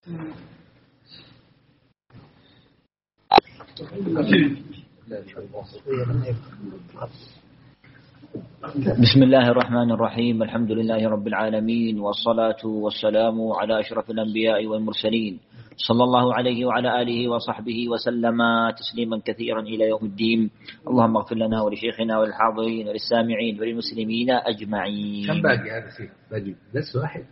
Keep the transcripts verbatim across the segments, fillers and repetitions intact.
بسم الله الرحمن الرحيم. الحمد لله رب العالمين، والصلاة والسلام على أشرف الأنبياء والمرسلين، صلى الله عليه وعلى آله وصحبه وسلم تسليما كثيرا إلى يوم الدين. اللهم اغفر لنا ولشيخنا وللحاضرين وللسامعين وللمسلمين أجمعين. كم باقي هذا فيه؟ باقي درس واحد؟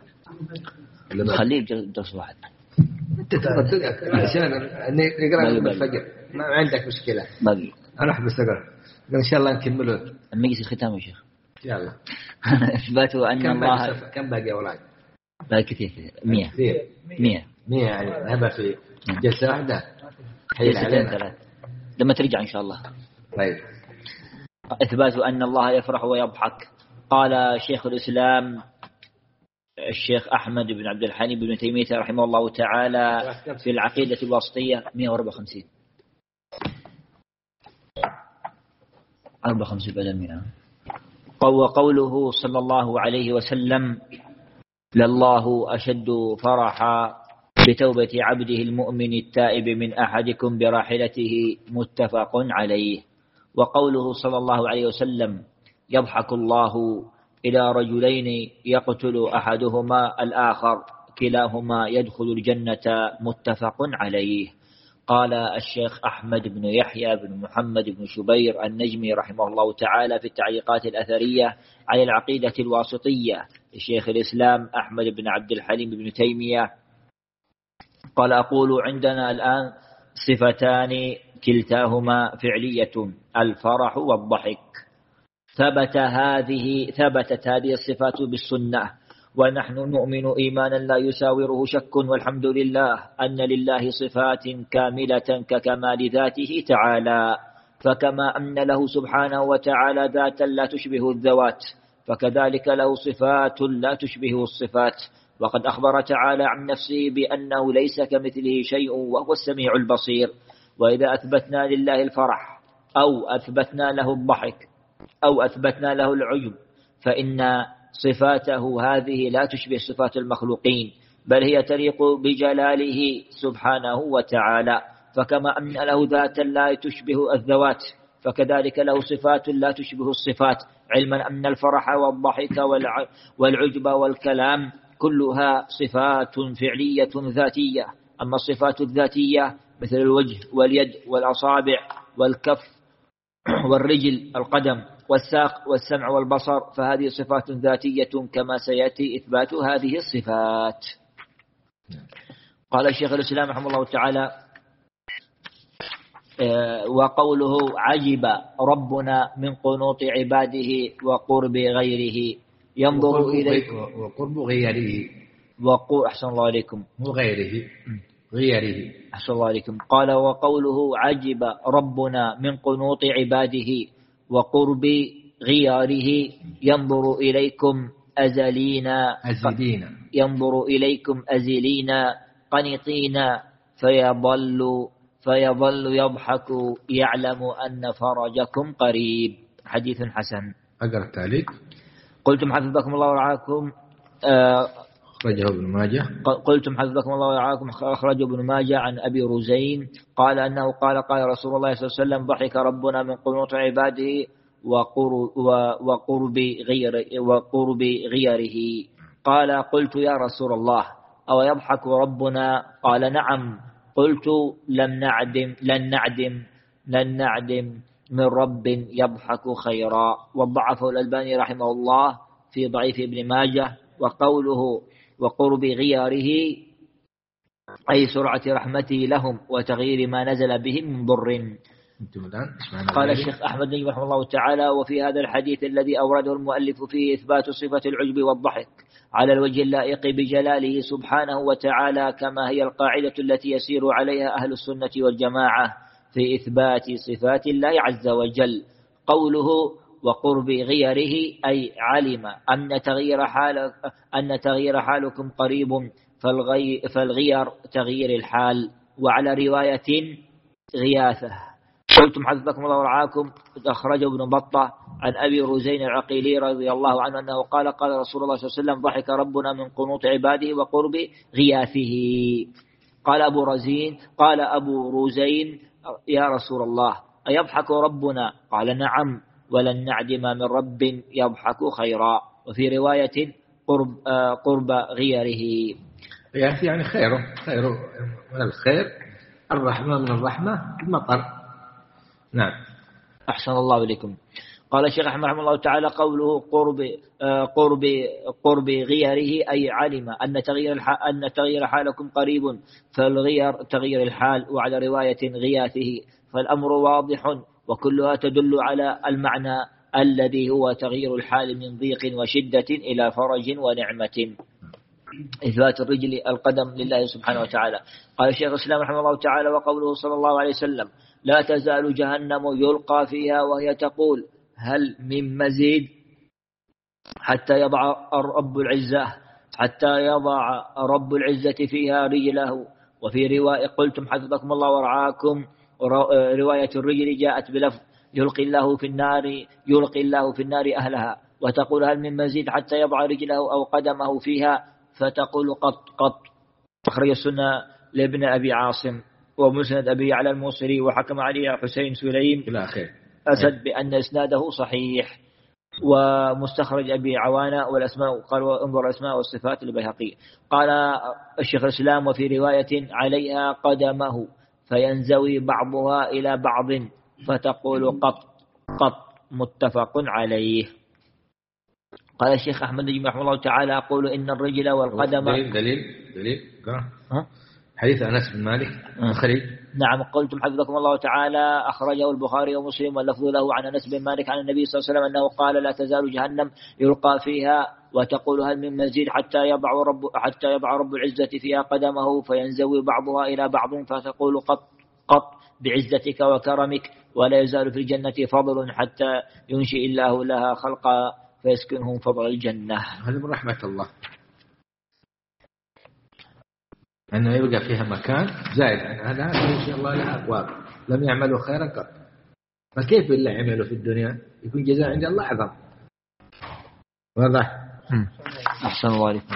خليه درس واحد. أنت تقدر عشان نقرأ من الفجر، ما عندك مشكلة. باقي أنا أحب أستقر إن شاء الله نكمله. المجلس الختام يا شيخ. يلا. إثبات أن كم الله باقي كم باقي أولاد؟ باقي كثير كثير مية كثير مية مية يعني هذا في جلسة واحدة. حيل علينا ثلاث لما ترجع إن شاء الله. طيب. إثبات أن الله يفرح ويضحك. قال شيخ الإسلام الشيخ أحمد بن عبد الحليم بن تيمية رحمه الله تعالى في العقيدة الواسطية مئة وأربعة وخمسين أربعة وخمسين بدل منها. وقوله صلى الله عليه وسلم: لله أشد فرحا بتوبة عبده المؤمن التائب من أحدكم براحلته، متفق عليه. وقوله صلى الله عليه وسلم: يضحك الله إلى رجلين يقتل أحدهما الآخر كلاهما يدخل الجنة، متفق عليه. قال الشيخ أحمد بن يحيى بن محمد بن شبير النجمي رحمه الله تعالى في التعليقات الأثرية على العقيدة الواسطية الشيخ الإسلام أحمد بن عبد الحليم بن تيمية قال: أقول عندنا الآن صفتان كلتاهما فعلية، الفرح والضحك. ثبت هذه ثبتت هذه الصفات بالسنة، ونحن نؤمن إيمانا لا يساوره شك، والحمد لله أن لله صفات كاملة ككمال ذاته تعالى، فكما أن له سبحانه وتعالى ذاتا لا تشبه الذوات، فكذلك له صفات لا تشبه الصفات. وقد أخبر تعالى عن نفسه بأنه ليس كمثله شيء وهو السميع البصير. وإذا أثبتنا لله الفرح أو أثبتنا له الضحك أو أثبتنا له العجب، فإن صفاته هذه لا تشبه صفات المخلوقين، بل هي تليق بجلاله سبحانه وتعالى. فكما أن له ذاتا لا تشبه الذوات، فكذلك له صفات لا تشبه الصفات، علما أن الفرح والضحك والعجب والكلام كلها صفات فعلية ذاتية. أما الصفات الذاتية مثل الوجه واليد والأصابع والكف والرجل القدم والساق والسمع والبصر، فهذه صفات ذاتية كما سيأتي إثبات هذه الصفات. قال الشيخ الإسلام رحمه الله تعالى: وقوله عجب ربنا من قنوط عباده وقرب غيره ينظر إليه. وقرب غيره وقو أحسن الله عليكم وغيره غيره أحسن الله عليكم. قال: وقوله عجب ربنا من قنوط عباده وقرب غياره ينظر إليكم أزلين أزلين ينظر إليكم أزلين قنطين فيظل فيظل يضحك يعلم أن فرجكم قريب. حديث حسن. أقرأ التعليق. قلتم حفظكم الله ورعاكم آه أخرجه ابن ماجه. قلتم حفظكم الله ورعاكم أخرجه ابن ماجه عن أبي رزين قال أنه قال: قال رسول الله صلى الله عليه وسلم: ضحك ربنا من قنوط عباده وقرب غير وقرب غيره. قال: قلت يا رسول الله أو يضحك ربنا؟ قال: نعم. قلت: لم نعدم لن نعدم لن نعدم من رب يضحك خيرا. وضعفه الألباني رحمه الله في ضعيف ابن ماجه. وقوله وقرب غياره أي سرعة رحمته لهم وتغيير ما نزل بهم من ضر. قال الشيخ أحمد رحمه الله تعالى: وفي هذا الحديث الذي أورده المؤلف فيه إثبات صفة العجب والضحك على الوجه اللائق بجلاله سبحانه وتعالى، كما هي القاعدة التي يسير عليها أهل السنة والجماعة في إثبات صفات الله عز وجل. قوله وقرب غيره أي علم أن تغيير حال أن تغيير حالكم قريب، فالغي فالغير تغيير الحال. وعلى رواية غياثة. قلتم حفظكم الله ورعاكم أخرجه ابن بطة عن أبي رزين العقيلي رضي الله عنه أنه قال قال رسول الله صلى الله عليه وسلم ضحك ربنا من قنوط عباده وقرب غياثه. قال أبو رزين قال أبو رزين يا رسول الله أيضحك ربنا؟ قال نعم، ولن نعدم من رب يضحك خيرا. وفي رواية قرب, قرب غيره يعني خيره خيره من الخير، الرحمة من الرحمة المطر. نعم. أحسن الله إليكم. قال الشيخ أحمد رحمه الله تعالى قوله قرب قرب قرب غيره أي علم أن تغيير أن تغيير حالكم قريب، فالغير تغيير الحال، وعلى رواية غياثه، فالأمر واضح وكلها تدل على المعنى الذي هو تغيير الحال من ضيق وشدة إلى فرج ونعمة. إثبات الرجل القدم لله سبحانه وتعالى. قال الشيخ الإسلام رحمه الله تعالى وقوله صلى الله عليه وسلم لا تزال جهنم يلقى فيها وهي تقول هل من مزيد حتى يضع رب العزة حتى يضع رب العزة فيها رجله. وفي رواية قلتم حفظكم الله ورعاكم، رواية الرجل جاءت بلفظ يلقي الله في النار يلقي الله في النار أهلها، وتقول هل من مزيد حتى يضع رجله أو قدمه فيها، فتقول قط قط. أخرج السنة لابن أبي عاصم ومسند أبي على الموصلي، وحكم عليه حسين سليم إلى آخره أسد بأن إسناده صحيح. ومستخرج أبي عوانة والأسماء قال انظر الأسماء والصفات البيهقي. قال الشيخ الإسلام وفي رواية عليها قدمه فينزوي بعضها إلى بعض فتقول قط قط، متفق عليه. قال الشيخ أحمد رحمه الله تعالى أقول إن الرجل والقدم دليل دليل دليل ها؟ حديث أنس بن مالك خليل. نعم قلتم حفظكم الله تعالى أخرجه البخاري ومسلم واللفظ له عن أنس بن مالك عن النبي صلى الله عليه وسلم أنه قال لا تزال جهنم يلقى فيها وتقول هل من مزيد حتى يضع رب حتى يضع رب العزة فيها قدمه فينزوي بعضها إلى بعض فتقول قط قط بعزتك وكرمك، ولا يزال في الجنة فضل حتى ينشئ الله لها خلقا فيسكنهم فضل الجنة. هذا من رحمة الله أنه يبقى فيها مكان زائد عن هذا إن شاء الله لها أبواب لم يعملوا خيرا قط، فكيف بالله عملوا في الدنيا يكون جزاء عند الله أعظم. واضح؟ أحسن الله عليكم.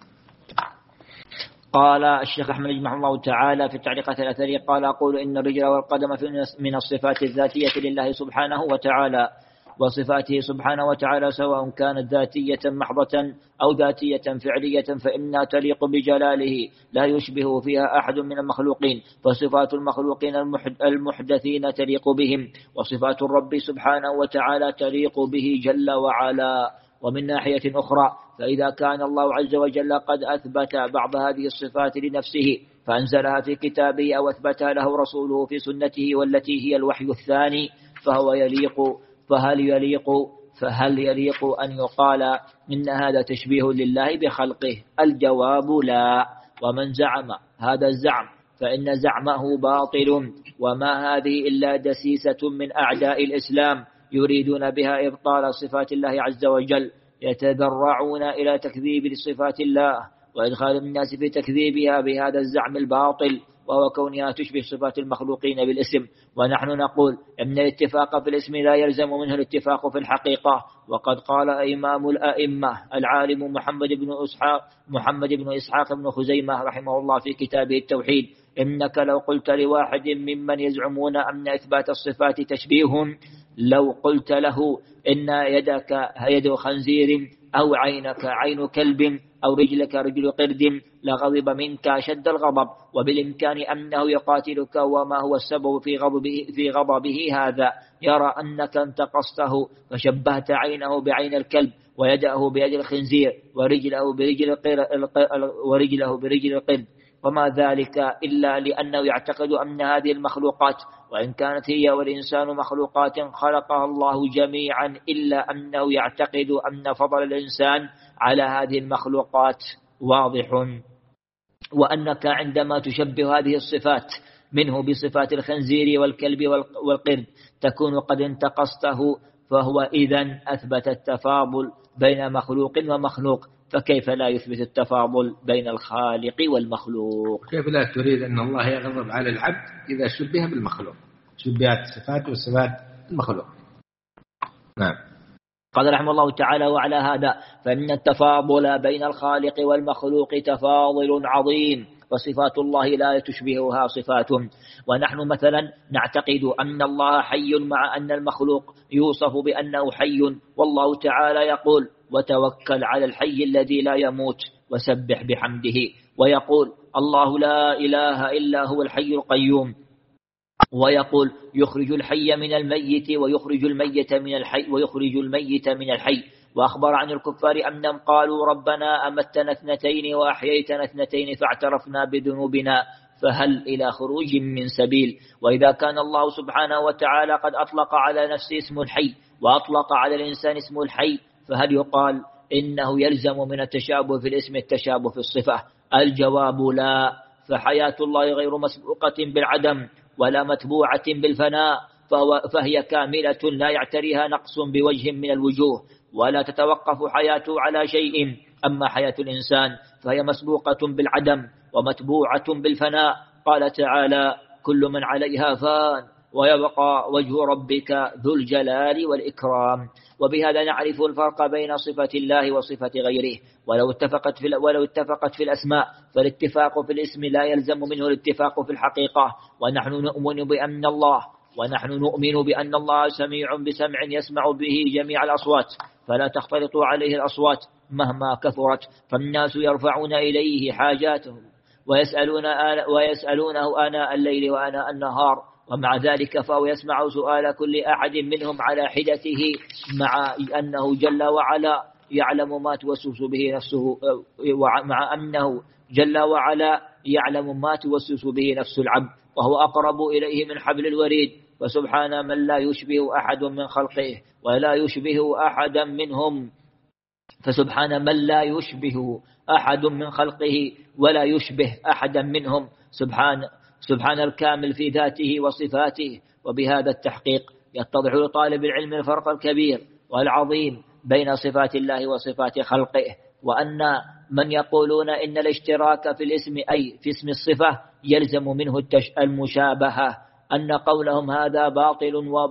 قال الشيخ أحمد رحمه الله تعالى في التعليقات الأثرية قال أقول إن الرجل والقدم من الصفات الذاتية لله سبحانه وتعالى، وصفاته سبحانه وتعالى سواء كانت ذاتية محضة أو ذاتية فعلية فإنها تليق بجلاله لا يشبه فيها أحد من المخلوقين، فصفات المخلوقين المحدثين تليق بهم، وصفات الرب سبحانه وتعالى تليق به جل وعلا. ومن ناحية أخرى فإذا كان الله عز وجل قد أثبت بعض هذه الصفات لنفسه فأنزلها في كتابه أو أثبتها له رسوله في سنته والتي هي الوحي الثاني فهو يليق فهل يليق فهل يليق أن يقال إن هذا تشبيه لله بخلقه؟ الجواب لا. ومن زعم هذا الزعم فإن زعمه باطل، وما هذه إلا دسيسة من أعداء الإسلام يريدون بها إبطال صفات الله عز وجل، يتذرعون إلى تكذيب صفات الله وإدخال الناس في تكذيبها بهذا الزعم الباطل، وهو كونها تشبه صفات المخلوقين بالاسم. ونحن نقول إن الاتفاق في الاسم لا يلزم منه الاتفاق في الحقيقة. وقد قال إمام الأئمة العالم محمد بن إسحاق محمد بن إسحاق بن خزيمة رحمه الله في كتابه التوحيد إنك لو قلت لواحد ممن يزعمون أن إثبات الصفات تشبيه، لو قلت له إن يدك يد خنزير أو عينك عين كلب أو رجلك رجل قرد لغضب منك شد الغضب، وبالإمكان أنه يقاتلك، وما هو السبب في غضبه, في غضبه هذا؟ يرى أنك انتقصته فشبهت عينه بعين الكلب ويده بيد الخنزير ورجله برجل القرد, ورجله برجل القرد، وما ذلك إلا لأنه يعتقد أن هذه المخلوقات وإن كانت هي والإنسان مخلوقات خلقها الله جميعا إلا أنه يعتقد أن فضل الإنسان على هذه المخلوقات واضح، وأنك عندما تشبه هذه الصفات منه بصفات الخنزير والكلب والقرد تكون قد انتقصته، فهو إذن أثبت التفاضل بين مخلوق ومخلوق، فكيف لا يثبت التفاضل بين الخالق والمخلوق؟ كيف لا تريد أن الله يغضب على العبد إذا شبه بالمخلوق؟ شبهت صفات وصفات المخلوق. نعم. قال رحمه الله تعالى: وعلى هذا فإن التفاضل بين الخالق والمخلوق تفاضل عظيم، وصفات الله لا تشبهها صفاتهم. ونحن مثلا نعتقد أن الله حي مع أن المخلوق يوصف بأنه حي، والله تعالى يقول: وتوكل على الحي الذي لا يموت وسبح بحمده، ويقول: الله لا إله إلا هو الحي القيوم، ويقول: يخرج الحي من الميت ويخرج الميت من الحي ويخرج الميت من الحي. وأخبر عن الكفار أنهم قالوا: ربنا أمتنا اثنتين وأحييتنا اثنتين فاعترفنا بذنوبنا فهل إلى خروج من سبيل. وإذا كان الله سبحانه وتعالى قد أطلق على نفسه اسم الحي وأطلق على الإنسان اسم الحي، فهل يقال إنه يلزم من التشابه في الاسم التشابه في الصفة؟ الجواب لا، فحياة الله غير مسبوقة بالعدم ولا متبوعة بالفناء، فهي كاملة لا يعتريها نقص بوجه من الوجوه، ولا تتوقف حياته على شيء. أما حياة الإنسان فهي مسبوقة بالعدم ومتبوعة بالفناء. قال تعالى: كل من عليها فان ويبقى وجه ربك ذو الجلال والإكرام. وبهذا نعرف الفرق بين صفة الله وصفة غيره. ولو اتفقت في ولو اتفقت في الأسماء فالاتفاق في الاسم لا يلزم منه الاتفاق في الحقيقة. ونحن نؤمن بأن الله ونحن نؤمن بأن الله سميع بسمع يسمع به جميع الأصوات، فلا تختلط عليه الأصوات مهما كثرت، فالناس يرفعون إليه حاجاتهم ويسألون ويسألونه آناء الليل وآناء النهار، ومع ذلك فهو يسمع سؤال كل أحد منهم على حدته، مع أنه جل وعلا يعلم ما توسوس به نفسه مع أنه جل وعلا يعلم ما توسوس به نفس العبد، وهو أقرب إليه من حبل الوريد. فسبحان من لا يشبه أحد من خلقه ولا يشبه أحدا منهم فسبحان من لا يشبه أحد من خلقه ولا يشبه أحدا منهم سبحان سبحان الكامل في ذاته وصفاته. وبهذا التحقيق يتضح لطالب العلم الفرق الكبير والعظيم بين صفات الله وصفات خلقه، وأن من يقولون إن الاشتراك في الاسم أي في اسم الصفة يلزم منه المشابهة، أن قولهم هذا باطل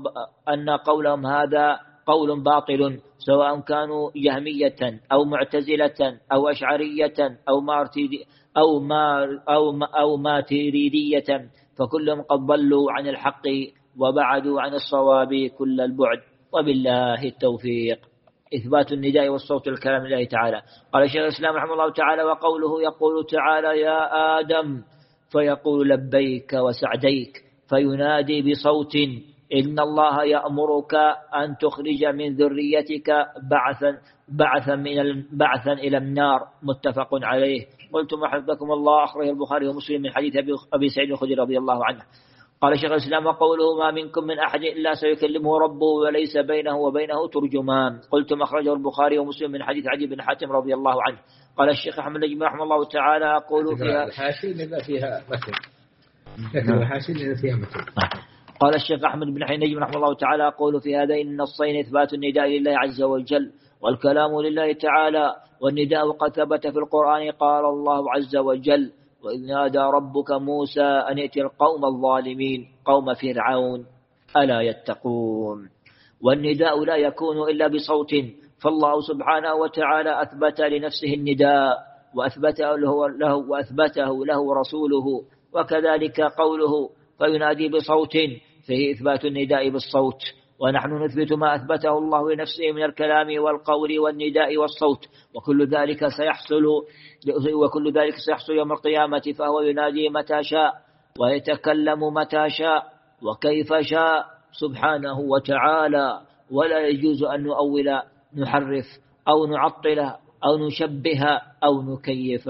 وأن قولهم هذا قول باطل، سواء كانوا جهمية أو معتزلة أو أشعرية أو مارتيدي أو ما أو ما أو ماتريدية، فكلهم قد ضلوا عن الحق وبعدوا عن الصواب كل البعد. وبالله التوفيق. إثبات النداء والصوت الكلام لله تعالى. قال الشيخ الإسلام رحمه الله تعالى: وقوله يقول تعالى: يا آدم، فيقول لبيك وسعديك، فينادي بصوت: إن الله يأمرك أن تخرج من ذريتك بعثا بعثا من بعثا إلى النار. متفق عليه. قلتم حفظكم الله، أخرجه البخاري ومسلم من حديث أبي سعيد الخدري رضي الله عنه. قال شيخ الإسلام: وقوله ما منكم من أحد إلا سيكلمه ربه وليس بينه وبينه ترجمان. قلتم أخرجه البخاري ومسلم من حديث عدي بن حاتم رضي الله عنه. قال الشيخ أحمد بن رحمه الله تعالى: أقول فيها الحاشي لما فيها متن، لكن الحاشي لما فيها متن. قال الشيخ أحمد بن حنيج رحمه الله تعالى: أقول في هذين النصين إثبات النداء لله عز وجل والكلام لله تعالى، والنداء قد ثبت في القرآن. قال الله عز وجل: وإذ نادى ربك موسى أن ائت القوم الظالمين قوم فرعون ألا يتقون. والنداء لا يكون إلا بصوت، فالله سبحانه وتعالى أثبت لنفسه النداء وأثبته له, له, وأثبته له رسوله، وكذلك قوله فينادي بصوت فيه إثبات النداء بالصوت. ونحن نثبت ما أثبته الله لنفسه من الكلام والقول والنداء والصوت، وكل ذلك سيحصل وكل ذلك سيحصل يوم القيامة، فهو ينادي متى شاء ويتكلم متى شاء وكيف شاء سبحانه وتعالى، ولا يجوز أن نؤول نحرف أو نعطل أو نشبه أو نكيف.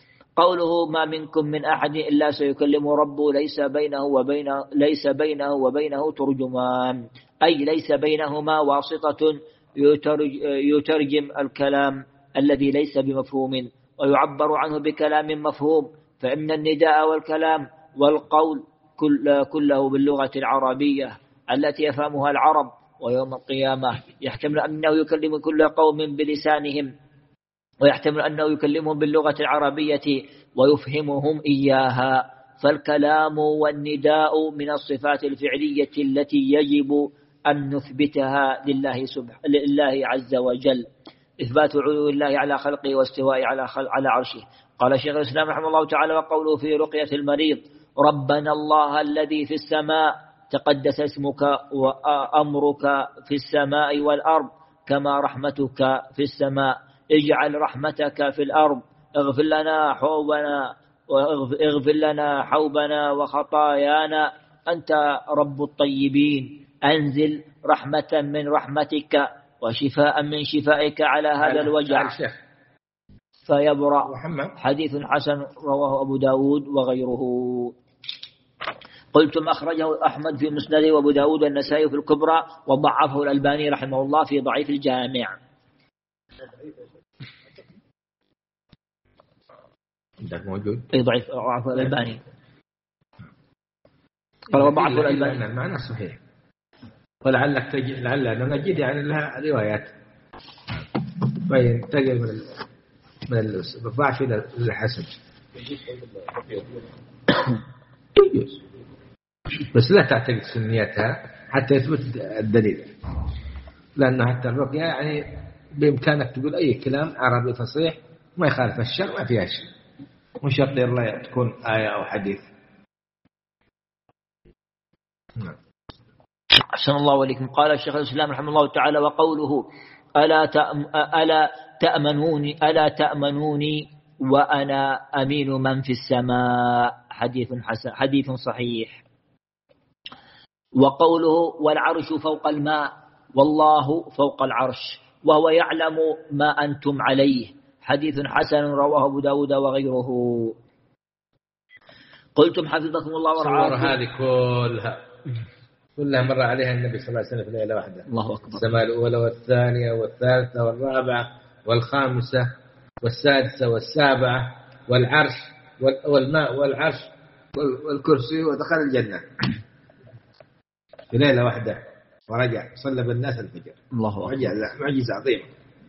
قوله ما منكم من أحد إلا سيكلم ربه ليس بينه وبينه ليس بينه وبينه ترجمان، أي ليس بينهما واسطة يترجم الكلام الذي ليس بمفهوم ويعبر عنه بكلام مفهوم، فإن النداء والكلام والقول كله باللغة العربية التي يفهمها العرب. ويوم القيامة يحتمل أنه يكلم كل قوم بلسانهم، ويحتمل أنه يكلمهم باللغة العربية ويفهمهم إياها. فالكلام والنداء من الصفات الفعلية التي يجب أن نثبتها لله سبحانه لله عز وجل، إثبات علو الله على خلقه واستواء على خلق على عرشه. قال شيخ الإسلام رحمه الله تعالى: وقوله في رقية المريض: ربنا الله الذي في السماء تقدس اسمك وأمرك في السماء والأرض كما رحمتك في السماء، اجعل رحمتك في الأرض، اغفر لنا حوبنا واغفر لنا حوبنا وخطايانا، أنت رب الطيبين، أنزل رحمة من رحمتك وشفاء من شفائك على هذا الوجع فيبرأ. حديث حسن رواه أبو داود وغيره. قلتم أخرجه أحمد في مسنده وأبو داود والنسائي في الكبرى، وضعفه الألباني رحمه الله في ضعيف الجامع. عندك موجود أي ضعيف ضعفه الألباني قال وضعفه الألباني. المعنى صحيح، ولعلك تجد لعل نجد يعني لها روايات تجد من من الضعف إلى الحسن، بس لا تعتقد سنيتها حتى يثبت الدليل، لأنه حتى الرقية يعني بإمكانك تقول أي كلام عربي فصيح ما يخالف الشرع، ما فيها شيء، مش شرط الله تكون آية أو حديث. أحسن الله إليكم. قال الشيخ الإسلام رحمه الله تعالى: وقوله ألا ألا تأمنوني ألا تأمنوني وأنا أمين من في السماء، حديث حسن حديث صحيح. وقوله والعرش فوق الماء والله فوق العرش وهو يعلم ما أنتم عليه، حديث حسن رواه أبو داود وغيره. قلتم حفظكم الله ورعاكم. هذه كلها كلها مر عليها النبي صلى الله عليه وسلم في ليلة واحدة. الله أكبر. السماء الأولى والثانية والثالثة والرابعة والخامسة والسادسة والسابعة والعرش والماء والعرش والكرسي، ودخل الجنة في ليلة واحدة، ورجع صلى بالناس الفجر. الله أكبر. معجزة عظيمة.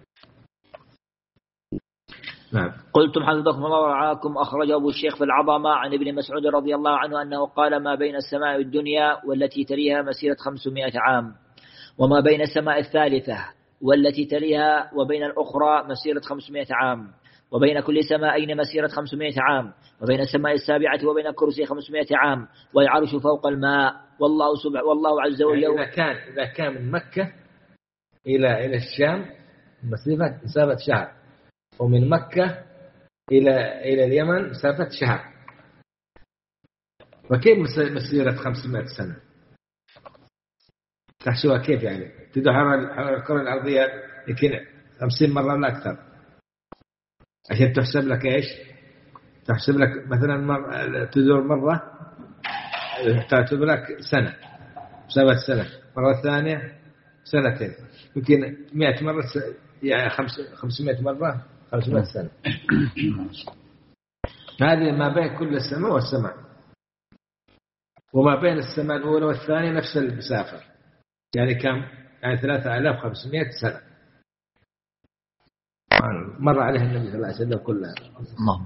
نعم. قلتم حفظكم الله ورعاكم. أخرج أبو الشيخ في العظمة عن ابن مسعود رضي الله عنه أنه قال: ما بين السماء والدنيا والتي تليها مسيرة خمسمائة عام، وما بين السماء الثالثة والتي تليها وبين الأخرى مسيرة خمسمائة عام، وبين كل سماءين مسيرة خمسمائة عام، وبين السماء السابعة وبين الكرسي خمسمائة عام، والعرش فوق الماء، والله سبحانه والله عز وجل. يعني إذا كان إذا كان من مكة إلى إلى الشام مسافة مسافة شهر، ومن مكة إلى إلى اليمن مسافة شهر، وكيف مسيرة خمسمائة سنة؟ تحسبها كيف يعني؟ تدور على الكرة الأرضية يمكن خمسين مرة ولا أكثر عشان تحسب لك إيش؟ تحسب لك مثلا مرة تدور مرة تحسب لك سنة مسافة سنة، مرة ثانية سنتين، يمكن مئة مرة يعني خمس خمسمائة مرة خمسمائة سنة. هذه ما بين كل السماء والسماء، وما بين السماء الأولى والثانية نفس المسافة، يعني كم؟ يعني ثلاثة آلاف وخمسمائة سنة مر عليه النبي صلى الله عليه وسلم كلها. اللهم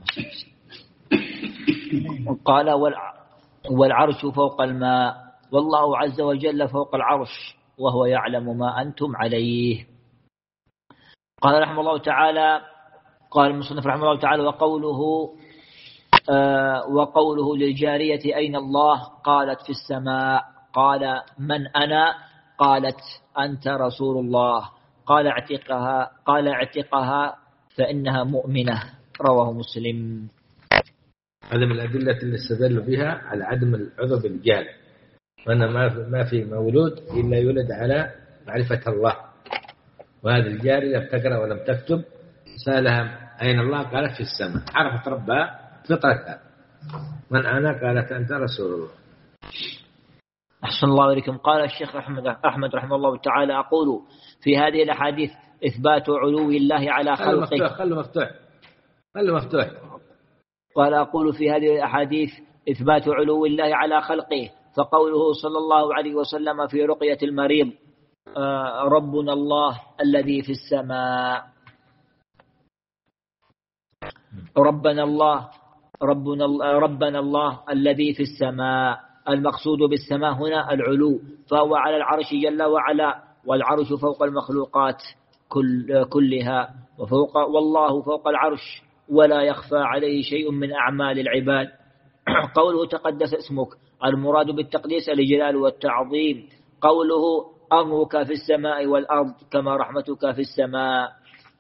قال: والعرش فوق الماء والله عز وجل فوق العرش وهو يعلم ما أنتم عليه. قال رحمه الله تعالى قال المصنف رحمه الله تعالى: وقوله آه وقوله للجارية أين الله؟ قالت في السماء. قال: من أنا؟ قالت: أنت رسول الله. قال: اعتقها قال اعتقها فإنها مؤمنة. رواه مسلم. هذا من الأدلة اللي استدل بها على عدم العذر بالجهل، وأن ما في مولود إلا يولد على معرفة الله. وهذه الجارية لم تقرأ ولم تكتب، سألها أين الله؟ قالت في السماء، عرفت ربها فطرتها. من أنا؟ قالت: أنت رسول الله. أحسن الله إليكم. قال الشيخ أحمد أحمد رحمه الله تعالى: أقول في هذه الأحاديث إثبات علو الله على خلقه. خلوا مفتوح خلوا مفتوح. قال: أقول في هذه الأحاديث إثبات علو الله على خلقه، فقوله صلى الله عليه وسلم في رقية المريض: آه ربنا الله الذي في السماء، ربنا الله ربنا, ربنا الله الذي في السماء، المقصود بالسماء هنا العلو، فهو على العرش جل وعلا، والعرش فوق المخلوقات كل كلها، وفوق والله فوق العرش ولا يخفى عليه شيء من أعمال العباد. قوله تقدس اسمك، المراد بالتقديس الجلال والتعظيم. قوله أمرك في السماء والأرض كما رحمتك في السماء.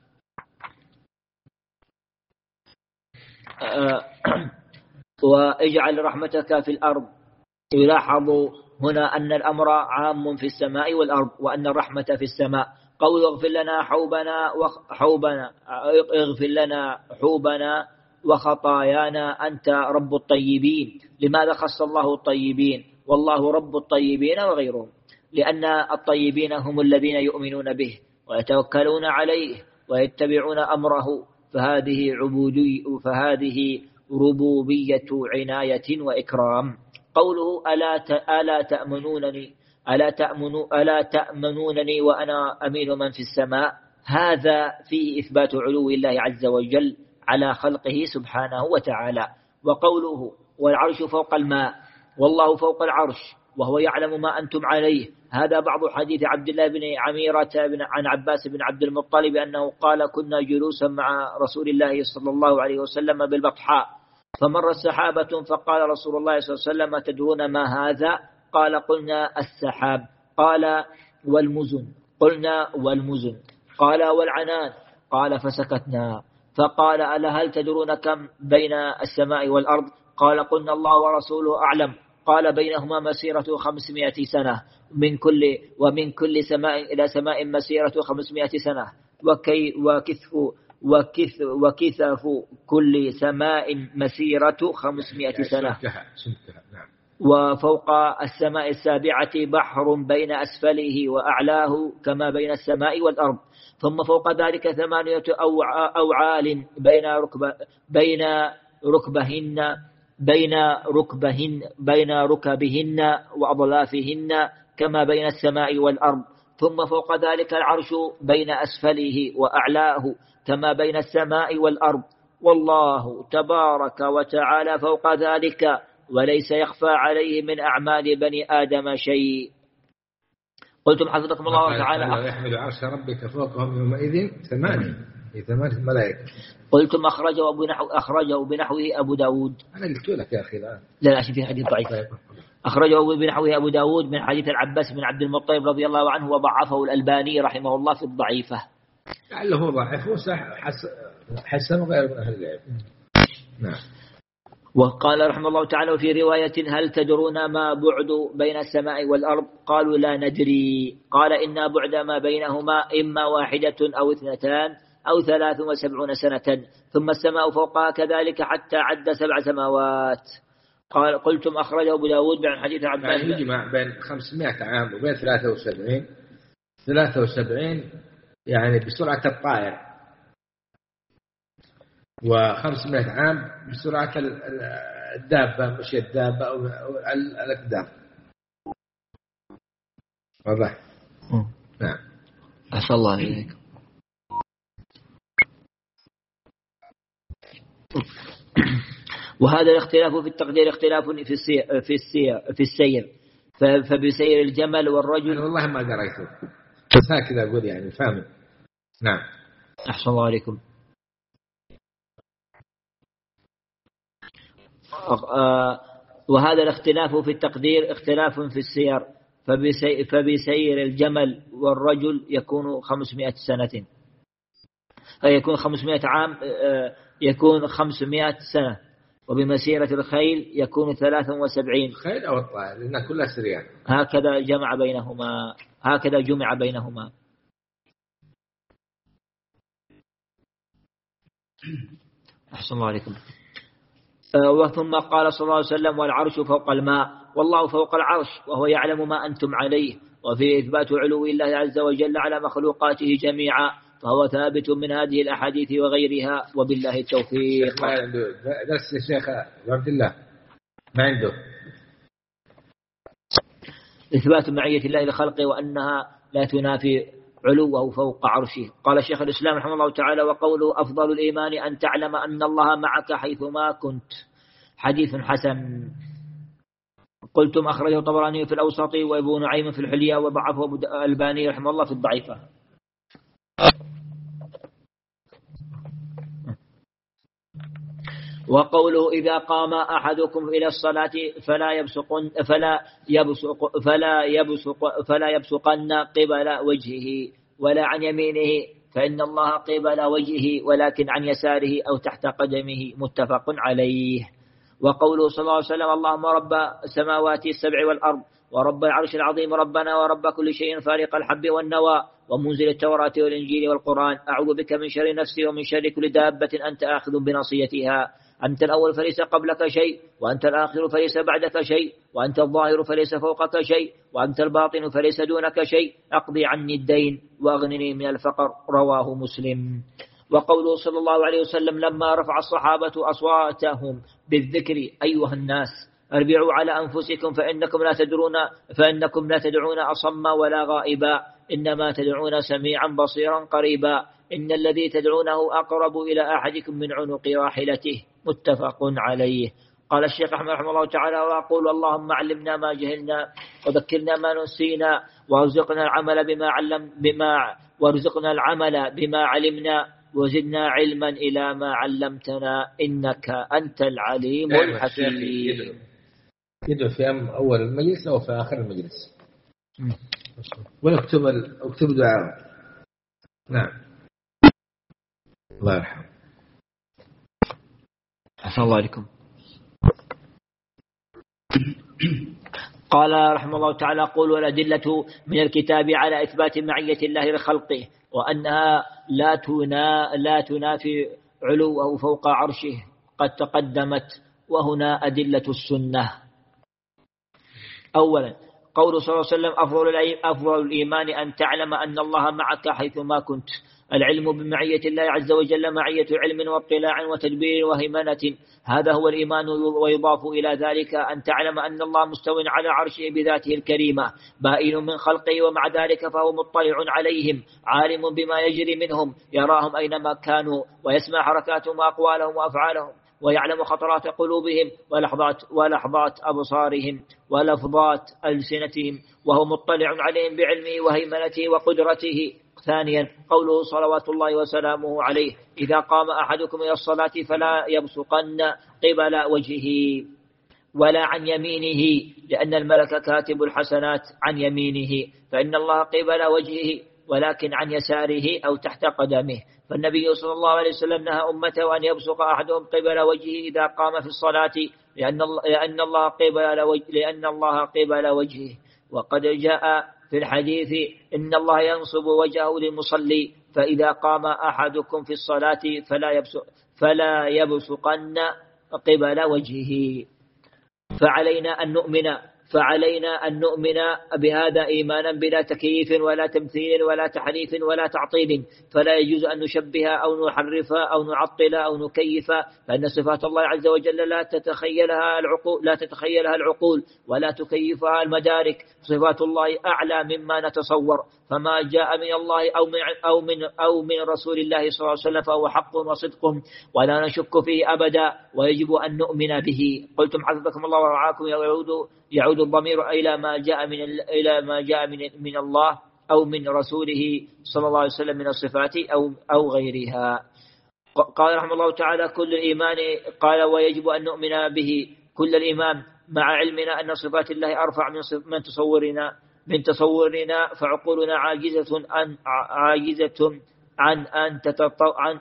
واجعل رحمتك في الأرض. يلاحظ هنا أن الأمر عام في السماء والأرض، وأن الرحمة في السماء. قول اغفر لنا حوبنا وحوبنا اغفر لنا حوبنا وخطايانا أنت رب الطيبين. لماذا خص الله الطيبين؟ والله رب الطيبين وغيرهم، لأن الطيبين هم الذين يؤمنون به ويتوكلون عليه ويتبعون أمره، فهذه عبودي فهذه ربوبية عناية وإكرام. قوله ألا ألا تأمنونني ألا تأمنوا ألا تأمنونني وأنا أمين من في السماء، هذا فيه إثبات علو الله عز وجل على خلقه سبحانه وتعالى. وقوله والعرش فوق الماء، والله فوق العرش وهو يعلم ما أنتم عليه، هذا بعض حديث عبد الله بن عميرة عن عباس بن عبد المطلب أنه قال كنا جلوسا مع رسول الله صلى الله عليه وسلم بالبطحاء، فمر السحابة فقال رسول الله صلى الله عليه وسلم تدرون ما هذا؟ قال قلنا السحاب. قال والمزن؟ قلنا والمزن. قال والعنان؟ قال فسكتنا. فقال ألا هل تدرون كم بين السماء والأرض؟ قال قلنا الله ورسوله أعلم. قال بينهما مسيرة خمسمائة سنة، من كل ومن كل سماء إلى سماء مسيرة خمسمائة سنة، وكي وكثف وكث وكثف كل سماء مسيرة خمسمائة سنة. وفوق السماء السابعة بحر بين أسفله وأعلاه كما بين السماء والأرض. ثم فوق ذلك ثمانية أوعال بين ركب بين ركبهن بين ركبهن بين ركبهن وأضلافهن كما بين السماء والأرض. ثم فوق ذلك العرش بين أسفله وأعلاه كما بين السماء والأرض، والله تبارك وتعالى فوق ذلك وليس يخفى عليه من أعمال بني آدم شيء. قلتم حفظكم الله تعالى يحمل عرش ربك فوقهم يومئذ ثمانية ثمانية ملائكة. قلتم أخرجه أبو نحو أخرجه بنحوه أبو داود. أنا قلت لك يا أخي الآن. لا عشان في حديث ضعيف. أخرجه بنحوه أبو داود من حديث العباس بن عبد المطلب رضي الله عنه، وضعفه الألباني رحمه الله في الضعيفة. لعله ضعف حسن غير من أهل العلم. نعم. وقال رحمه الله تعالى في رواية هل تدرون ما بعد بين السماء والأرض؟ قالوا لا ندري. قال إن بعد ما بينهما إما واحدة أو اثنتان أو ثلاث وسبعون سنة، ثم السماء فوقها كذلك حتى عد سبع سماوات. قال قلتم أخرجه أبو داود عن حديث عباس. يعني يجمع بين خمسمائة عام وبين ثلاثة وسبعين ثلاثة وسبعين يعني بسرعة الطائر، وخمسمائة عام بسرعة الدابة مش الدابة أو الأقدام. واضح؟ نعم. أحسن الله إليك. وهذا الاختلاف في التقدير اختلاف في السير في السير في السير فبسير الجمل والرجل. والله ما قرأته بس هكذا أقول يعني فاهم. نعم. أحسن الله عليكم. وهذا الاختلاف في التقدير اختلاف في السير فبسير الجمل والرجل يكون خمسمائة سنة، يكون خمسمائة عام، يكون خمسمائة سنة. وبمسيرة الخيل يكون ثلاثة وسبعين. الخيل أو الطائر لأنها كلها سريان. هكذا جمع بينهما هكذا جمع بينهما. أحسن الله عليكم. وثم قال صلى الله عليه وسلم والعرش فوق الماء، والله فوق العرش وهو يعلم ما أنتم عليه، وفي إثبات علو الله عز وجل على مخلوقاته جميعا، فهو ثابت من هذه الأحاديث وغيرها، وبالله التوفيق. ما عنده درس الشيخ عبد الله ما عنده إثبات معية الله لخلقه وأنها لا تنافي علوه فوق عرشه. قال شيخ الإسلام رحمه الله تعالى وقوله أفضل الإيمان أن تعلم أن الله معك حيثما كنت، حديث حسن. قلتم أخرجه الطبراني في الأوسط وابو نعيم في الحلية وضعفه الألباني رحمه الله في الضعيفة. وقوله إذا قام أحدكم إلى الصلاة فلا يبصقن فلا يبصق فلا يبصق فلا يبصقن قبل وجهه ولا عن يمينه فإن الله قبل وجهه ولكن عن يساره أو تحت قدمه، متفق عليه. وقوله صلى الله عليه وسلم اللهم رب السماوات السبع والأرض ورب العرش العظيم ربنا ورب كل شيء فارق الحب والنوى ومنزل التوراة والإنجيل والقرآن أعوذ بك من شر نفسي ومن شر كل دابة أنت آخذ بناصيتها، أنت الأول فليس قبلك شيء وأنت الآخر فليس بعدك شيء وأنت الظاهر فليس فوقك شيء وأنت الباطن فليس دونك شيء أقضي عني الدين وأغنني من الفقر، رواه مسلم. وقوله صلى الله عليه وسلم لما رفع الصحابة أصواتهم بالذكر أيها الناس اربعوا على أنفسكم فإنكم لا تدرون فإنكم لا تدعون أصم ولا غائبا إنما تدعون سميعا بصيرا قريبا إن الذي تدعونه أقرب إلى أحدكم من عنق راحلته، متفق عليه. قال الشيخ أحمد رحمه الله تعالى وأقول اللهم علمنا ما جهلنا وذكرنا ما نسينا وارزقنا العمل بما علم بما وارزقنا العمل بما علمنا وزدنا علما إلى ما علمتنا إنك أنت العليم الحكيم. يدعو في أول المجلس أو في آخر المجلس ونكتب اكتب دعاء. نعم الله يرحمه. أحسن الله عليكم. قال رحمه الله تعالى قول والأدلة من الكتاب على إثبات معية الله لخلقه وأنها لا تنا لا تنافي علوه فوق عرشه قد تقدمت، وهنا أدلة السنة. أولا قول صلى الله عليه وسلم أفضل أفضل الإيمان أن تعلم أن الله معك حيثما كنت. العلم بمعية الله عز وجل معية علم واطلاع وتدبير وهيمنة، هذا هو الإيمان. ويضاف إلى ذلك أن تعلم أن الله مستو على عرشه بذاته الكريمة بائن من خلقه، ومع ذلك فهو مطلع عليهم عالم بما يجري منهم، يراهم أينما كانوا ويسمع حركاتهم وأقوالهم وأفعالهم ويعلم خطرات قلوبهم ولحظات, ولحظات أبصارهم ولفظات ألسنتهم، وهو مطلع عليهم بعلمه وهيمنته وقدرته. ثانيا قوله صلوات الله وسلامه عليه إذا قام أحدكم إلى الصلاة فلا يبصقن قبل وجهه ولا عن يمينه، لأن الملك كاتب الحسنات عن يمينه، فإن الله قبل وجهه ولكن عن يساره أو تحت قدمه. فالنبي صلى الله عليه وسلم نهى أمته أن يبصق أحدهم قبل وجهه إذا قام في الصلاة، لأن الله لأن الله قبل وجه لأن الله قبل وجهه. وقد جاء في الحديث إن الله ينصب وجهه للمصلي، فإذا قام أحدكم في الصلاة فلا يبصق فلا يبصقن قبل وجهه. فعلينا أن نؤمن فعلينا أن نؤمن بهذا إيمانا بلا تكييف ولا تمثيل ولا تحريف ولا تعطيل، فلا يجوز أن نشبه أو نحرف أو نعطل أو نكيف، فإن صفات الله عز وجل لا تتخيلها العقول لا تتخيلها العقول ولا تكيفها المدارك. صفات الله أعلى مما نتصور، فما جاء من الله أو من أو من أو من رسول الله صلى الله عليه وسلم فهو حق وصدق ولا نشك فيه أبدا، ويجب أن نؤمن به. قلتم حفظكم الله ورعاكم يعود يعود الضمير إلى ما جاء من إلى ما جاء من من الله أو من رسوله صلى الله عليه وسلم من الصفات أو أو غيرها. قال رحمه الله تعالى كل الإيمان قال ويجب أن نؤمن به كل الإيمان مع علمنا أن صفات الله أرفع من من تصورنا من تصورنا فعقولنا عاجزة عن عاجزة عن أن تتطو عن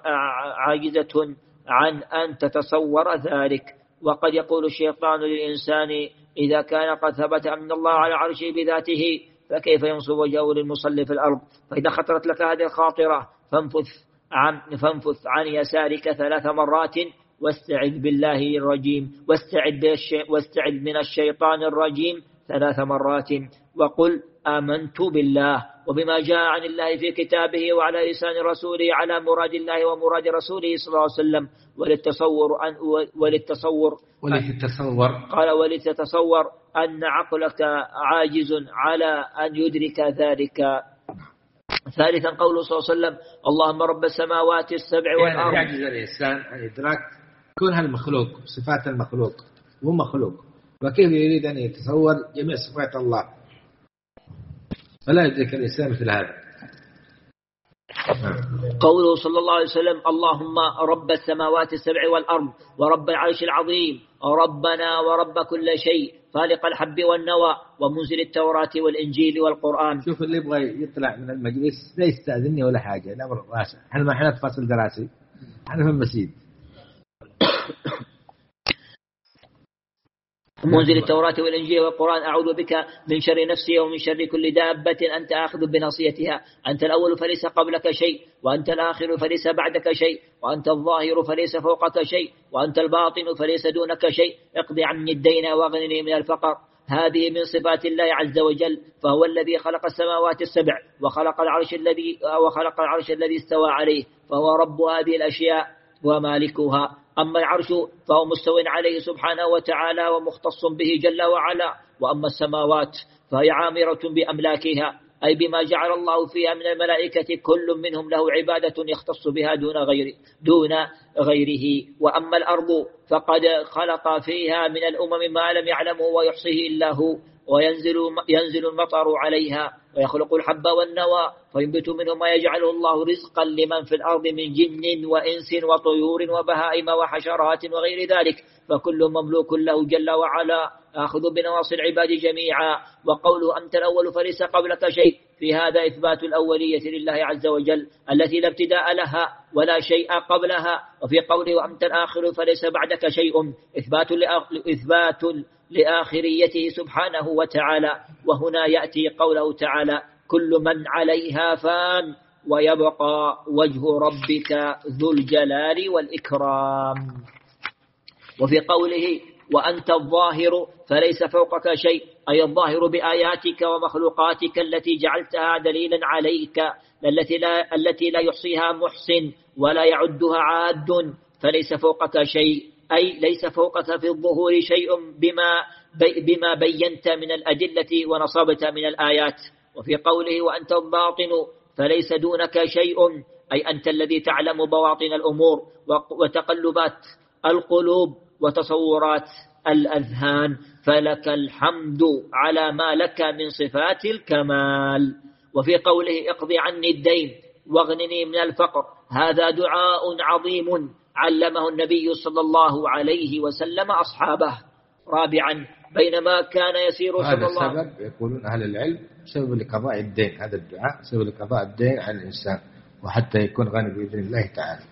عاجزة عن أن تتصور ذلك. وقد يقول الشيطان للإنسان إذا كان قد ثبت أن الله على عرشه بذاته فكيف ينصب وجهه للمصلي في الأرض؟ فإذا خطرت لك هذه الخاطرة فانفث عن فانفث عن يسارك ثلاث مرات واستعذ بالله الرجيم واستعذ واستعذ من الشيطان الرجيم ثلاث مرات وقل آمنت بالله وبما جاء عن الله في كتابه وعلى لسان رسوله على مراد الله ومراد رسوله صلى الله عليه وسلم وللتصور أن وللتصور وللتصور قال ولتتصور أن عقلك عاجز على أن يدرك ذلك. ثالثا قوله صلى الله عليه وسلم اللهم رب السماوات السبع والأرض. يعجز الإنسان عن إدراك كون هالمخلوق صفات المخلوق مو مخلوق وكيف يريد أن يتصور جميع صفات الله؟ فلا يدرك الإنسان مثل هذا. قوله صلى الله عليه وسلم اللهم رب السماوات السبع والأرض ورب العرش العظيم ربنا ورب كل شيء خالق الحب والنوى ومنزل التوراة والإنجيل والقرآن. شوف اللي يبغى يطلع من المجلس لا يستأذنني ولا حاجة، الأمر واسع. احنا ما احنا في فصل دراسي، احنا في المسجد. منزل التوراة والإنجيل والقرآن أعوذ بك من شر نفسي ومن شر كل دابة أنت آخذ بناصيتها، أنت الأول فليس قبلك شيء وأنت الآخر فليس بعدك شيء وأنت الظاهر فليس فوقك شيء وأنت الباطن فليس دونك شيء، اقضي عني الدين واغنني من الفقر. هذه من صفات الله عز وجل، فهو الذي خلق السماوات السبع وخلق العرش الذي وخلق العرش الذي استوى عليه، فهو رب هذه الأشياء ومالكها. أما العرش فهو مستو عليه سبحانه وتعالى ومختص به جل وعلا، وأما السماوات فهي عامرة بأملاكها أي بما جعل الله فيها من الملائكة، كل منهم له عبادة يختص بها دون غيره دون غيره. وأما الأرض فقد خلق فيها من الأمم ما لم يعلمه ويحصيه إلا هو، وينزل ينزل المطر عليها ويخلق الحب والنوى فينبت منه ما يجعله الله رزقا لمن في الأرض من جن وإنس وطيور وبهائم وحشرات وغير ذلك، فكل مملوك له جل وعلا آخذ بنواصي العباد جميعا. وقوله أنت الأول فليس قبلك شيء، في هذا إثبات الأولية لله عز وجل التي لا ابتداء لها ولا شيء قبلها. وفي قوله وأنت الآخر فليس بعدك شيء إثبات إثبات لآخريته سبحانه وتعالى. وهنا يأتي قوله تعالى كل من عليها فان ويبقى وجه ربك ذو الجلال والإكرام. وفي قوله وأنت الظاهر فليس فوقك شيء أي الظاهر بآياتك ومخلوقاتك التي جعلتها دليلا عليك التي لا, التي لا يحصيها محسن ولا يعدها عاد، فليس فوقك شيء أي ليس فوقك في الظهور شيء بما, بما بينت من الأدلة ونصبت من الآيات. وفي قوله وأنت الباطن فليس دونك شيء أي أنت الذي تعلم بواطن الأمور وتقلبات القلوب وتصورات الأذهان، فلك الحمد على ما لك من صفات الكمال. وفي قوله اقضي عني الدين واغنني من الفقر، هذا دعاء عظيم علمه النبي صلى الله عليه وسلم أصحابه. رابعا بينما كان يسير صلى الله عليه وسلم، هذا السبب يقولون أهل العلم سبب لقضاء الدين، هذا الدعاء سبب لقضاء الدين على الإنسان وحتى يكون غني بإذن الله تعالى.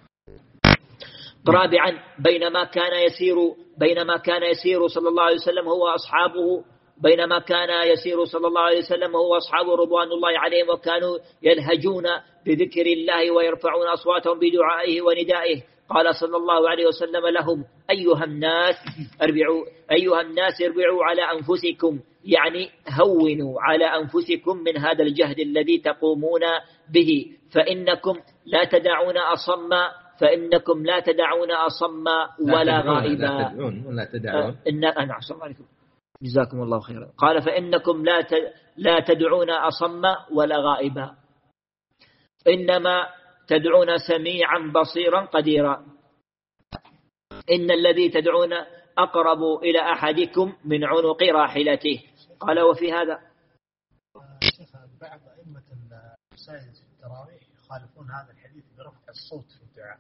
رابعا بينما كان يسير بينما كان يسير صلى الله عليه وسلم هو أصحابه بينما كان يسير صلى الله عليه وسلم هو أصحابه رضوان الله عليهم وكانوا يلهجون بذكر الله ويرفعون أصواتهم بدعائه وندائه، قال صلى الله عليه وسلم لهم أيها الناس اربعوا أيها الناس اربعوا على أنفسكم، يعني هونوا على أنفسكم من هذا الجهد الذي تقومون به، فإنكم لا تدعون أصم فإنكم لا تدعون أصم ولا غائبا. لا تدعون ولا تدعون إن أنا أحسن عليكم جزاكم الله خيرا. قال فإنكم لا لا تدعون أصم ولا غائبا، إنما تدعون سميعا بصيرا قديرا. إن الذي تدعون أقرب إلى أحدكم من عنق راحلته. قال وفي هذا بعض أئمة المساجد في التراويح يخالفون هذا الحديث برفع الصوت في الدعاء.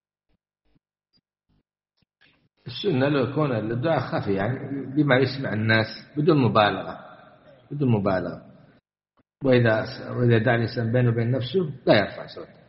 السنة لو يكون الدعاء خفي يعني بما يسمع الناس بدون مبالغة بدون مبالغة وإذا وإذا دعا الإنسان بينه وبين نفسه لا يرفع صوته.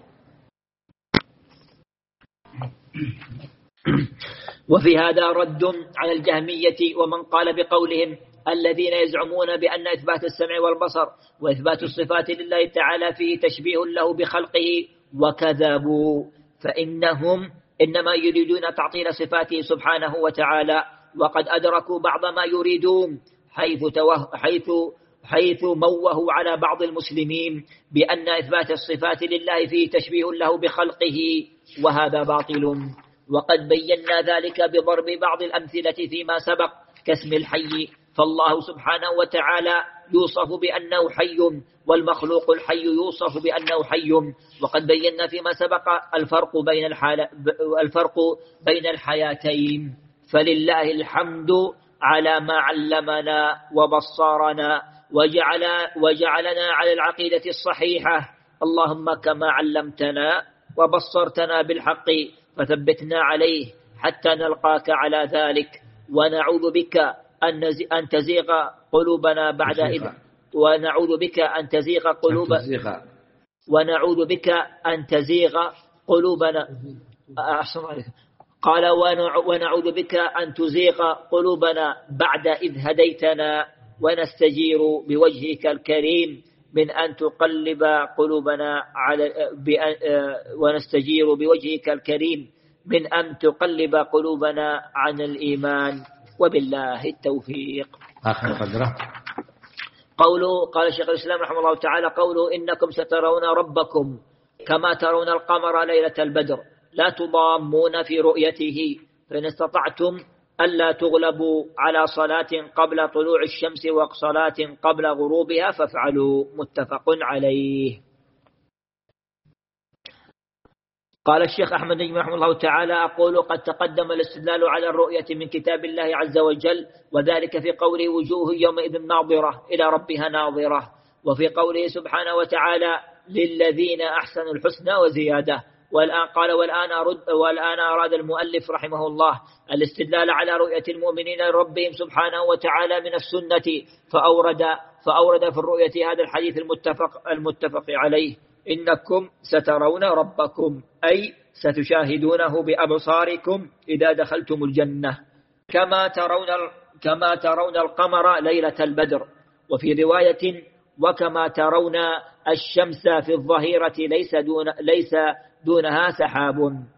وفي هذا رد على الجهمية ومن قال بقولهم الذين يزعمون بأن إثبات السمع والبصر وإثبات الصفات لله تعالى فيه تشبيه له بخلقه وكذبوا، فإنهم إنما يريدون تعطيل صفاته سبحانه وتعالى، وقد أدركوا بعض ما يريدون حيث, توه حيث, حيث موهوا على بعض المسلمين بأن إثبات الصفات لله فيه تشبيه له بخلقه، وهذا باطل. وقد بينا ذلك بضرب بعض الأمثلة فيما سبق كاسم الحي، فالله سبحانه وتعالى يوصف بأنه حي والمخلوق الحي يوصف بأنه حي. وقد بينا فيما سبق الفرق بين الحال الفرق بين الحياتين، فلله الحمد على ما علمنا وبصرنا وجعل وجعلنا على العقيدة الصحيحة. اللهم كما علمتنا وبصرتنا بالحق فثبتنا عليه حتى نلقاك على ذلك، ونعوذ بك أن تزيغ قلوبنا بعد إذ ونعوذ بك أن تزيغ قلوبنا ونعوذ بك أن تزيغ قلوبنا قال ونعوذ بك أن تزيغ قلوبنا بعد إذ هديتنا، ونستجير بوجهك الكريم من أن تقلب قلوبنا على ونستجير بوجهك الكريم من أن تقلب قلوبنا عن الإيمان، وبالله التوفيق. آخر قدره قوله قال الشيخ الإسلام رحمه الله تعالى: قوله إنكم سترون ربكم كما ترون القمر ليلة البدر لا تضامون في رؤيته، فإن استطعتم ألا تغلبوا على صلاة قبل طلوع الشمس وصلاة قبل غروبها فافعلوا. متفق عليه. قال الشيخ أحمد نجم رحمه الله تعالى: أقول قد تقدم الاستدلال على الرؤية من كتاب الله عز وجل، وذلك في قوله: وجوه يومئذ ناظرة إلى ربها ناظرة، وفي قوله سبحانه وتعالى: للذين أحسنوا الحسنى وزيادة. والآن قال والآن أرد والآن أراد المؤلف رحمه الله الاستدلال على رؤية المؤمنين لربهم سبحانه وتعالى من السنة، فأورد فأورد في الرؤية هذا الحديث المتفق المتفق عليه: إنكم سترون ربكم، أي ستشاهدونه بأبصاركم إذا دخلتم الجنة، كما ترون كما ترون القمر ليلة البدر. وفي رواية: وكما ترون الشمس في الظهيرة ليس دون ليس دونها سحاب.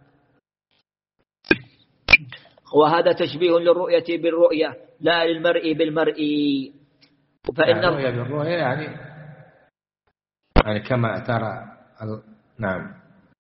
وهذا تشبيه للرؤية بالرؤية لا للمرء بالمرء. فإن يعني الرؤية بالرؤية يعني يعني كما ترى ال... نعم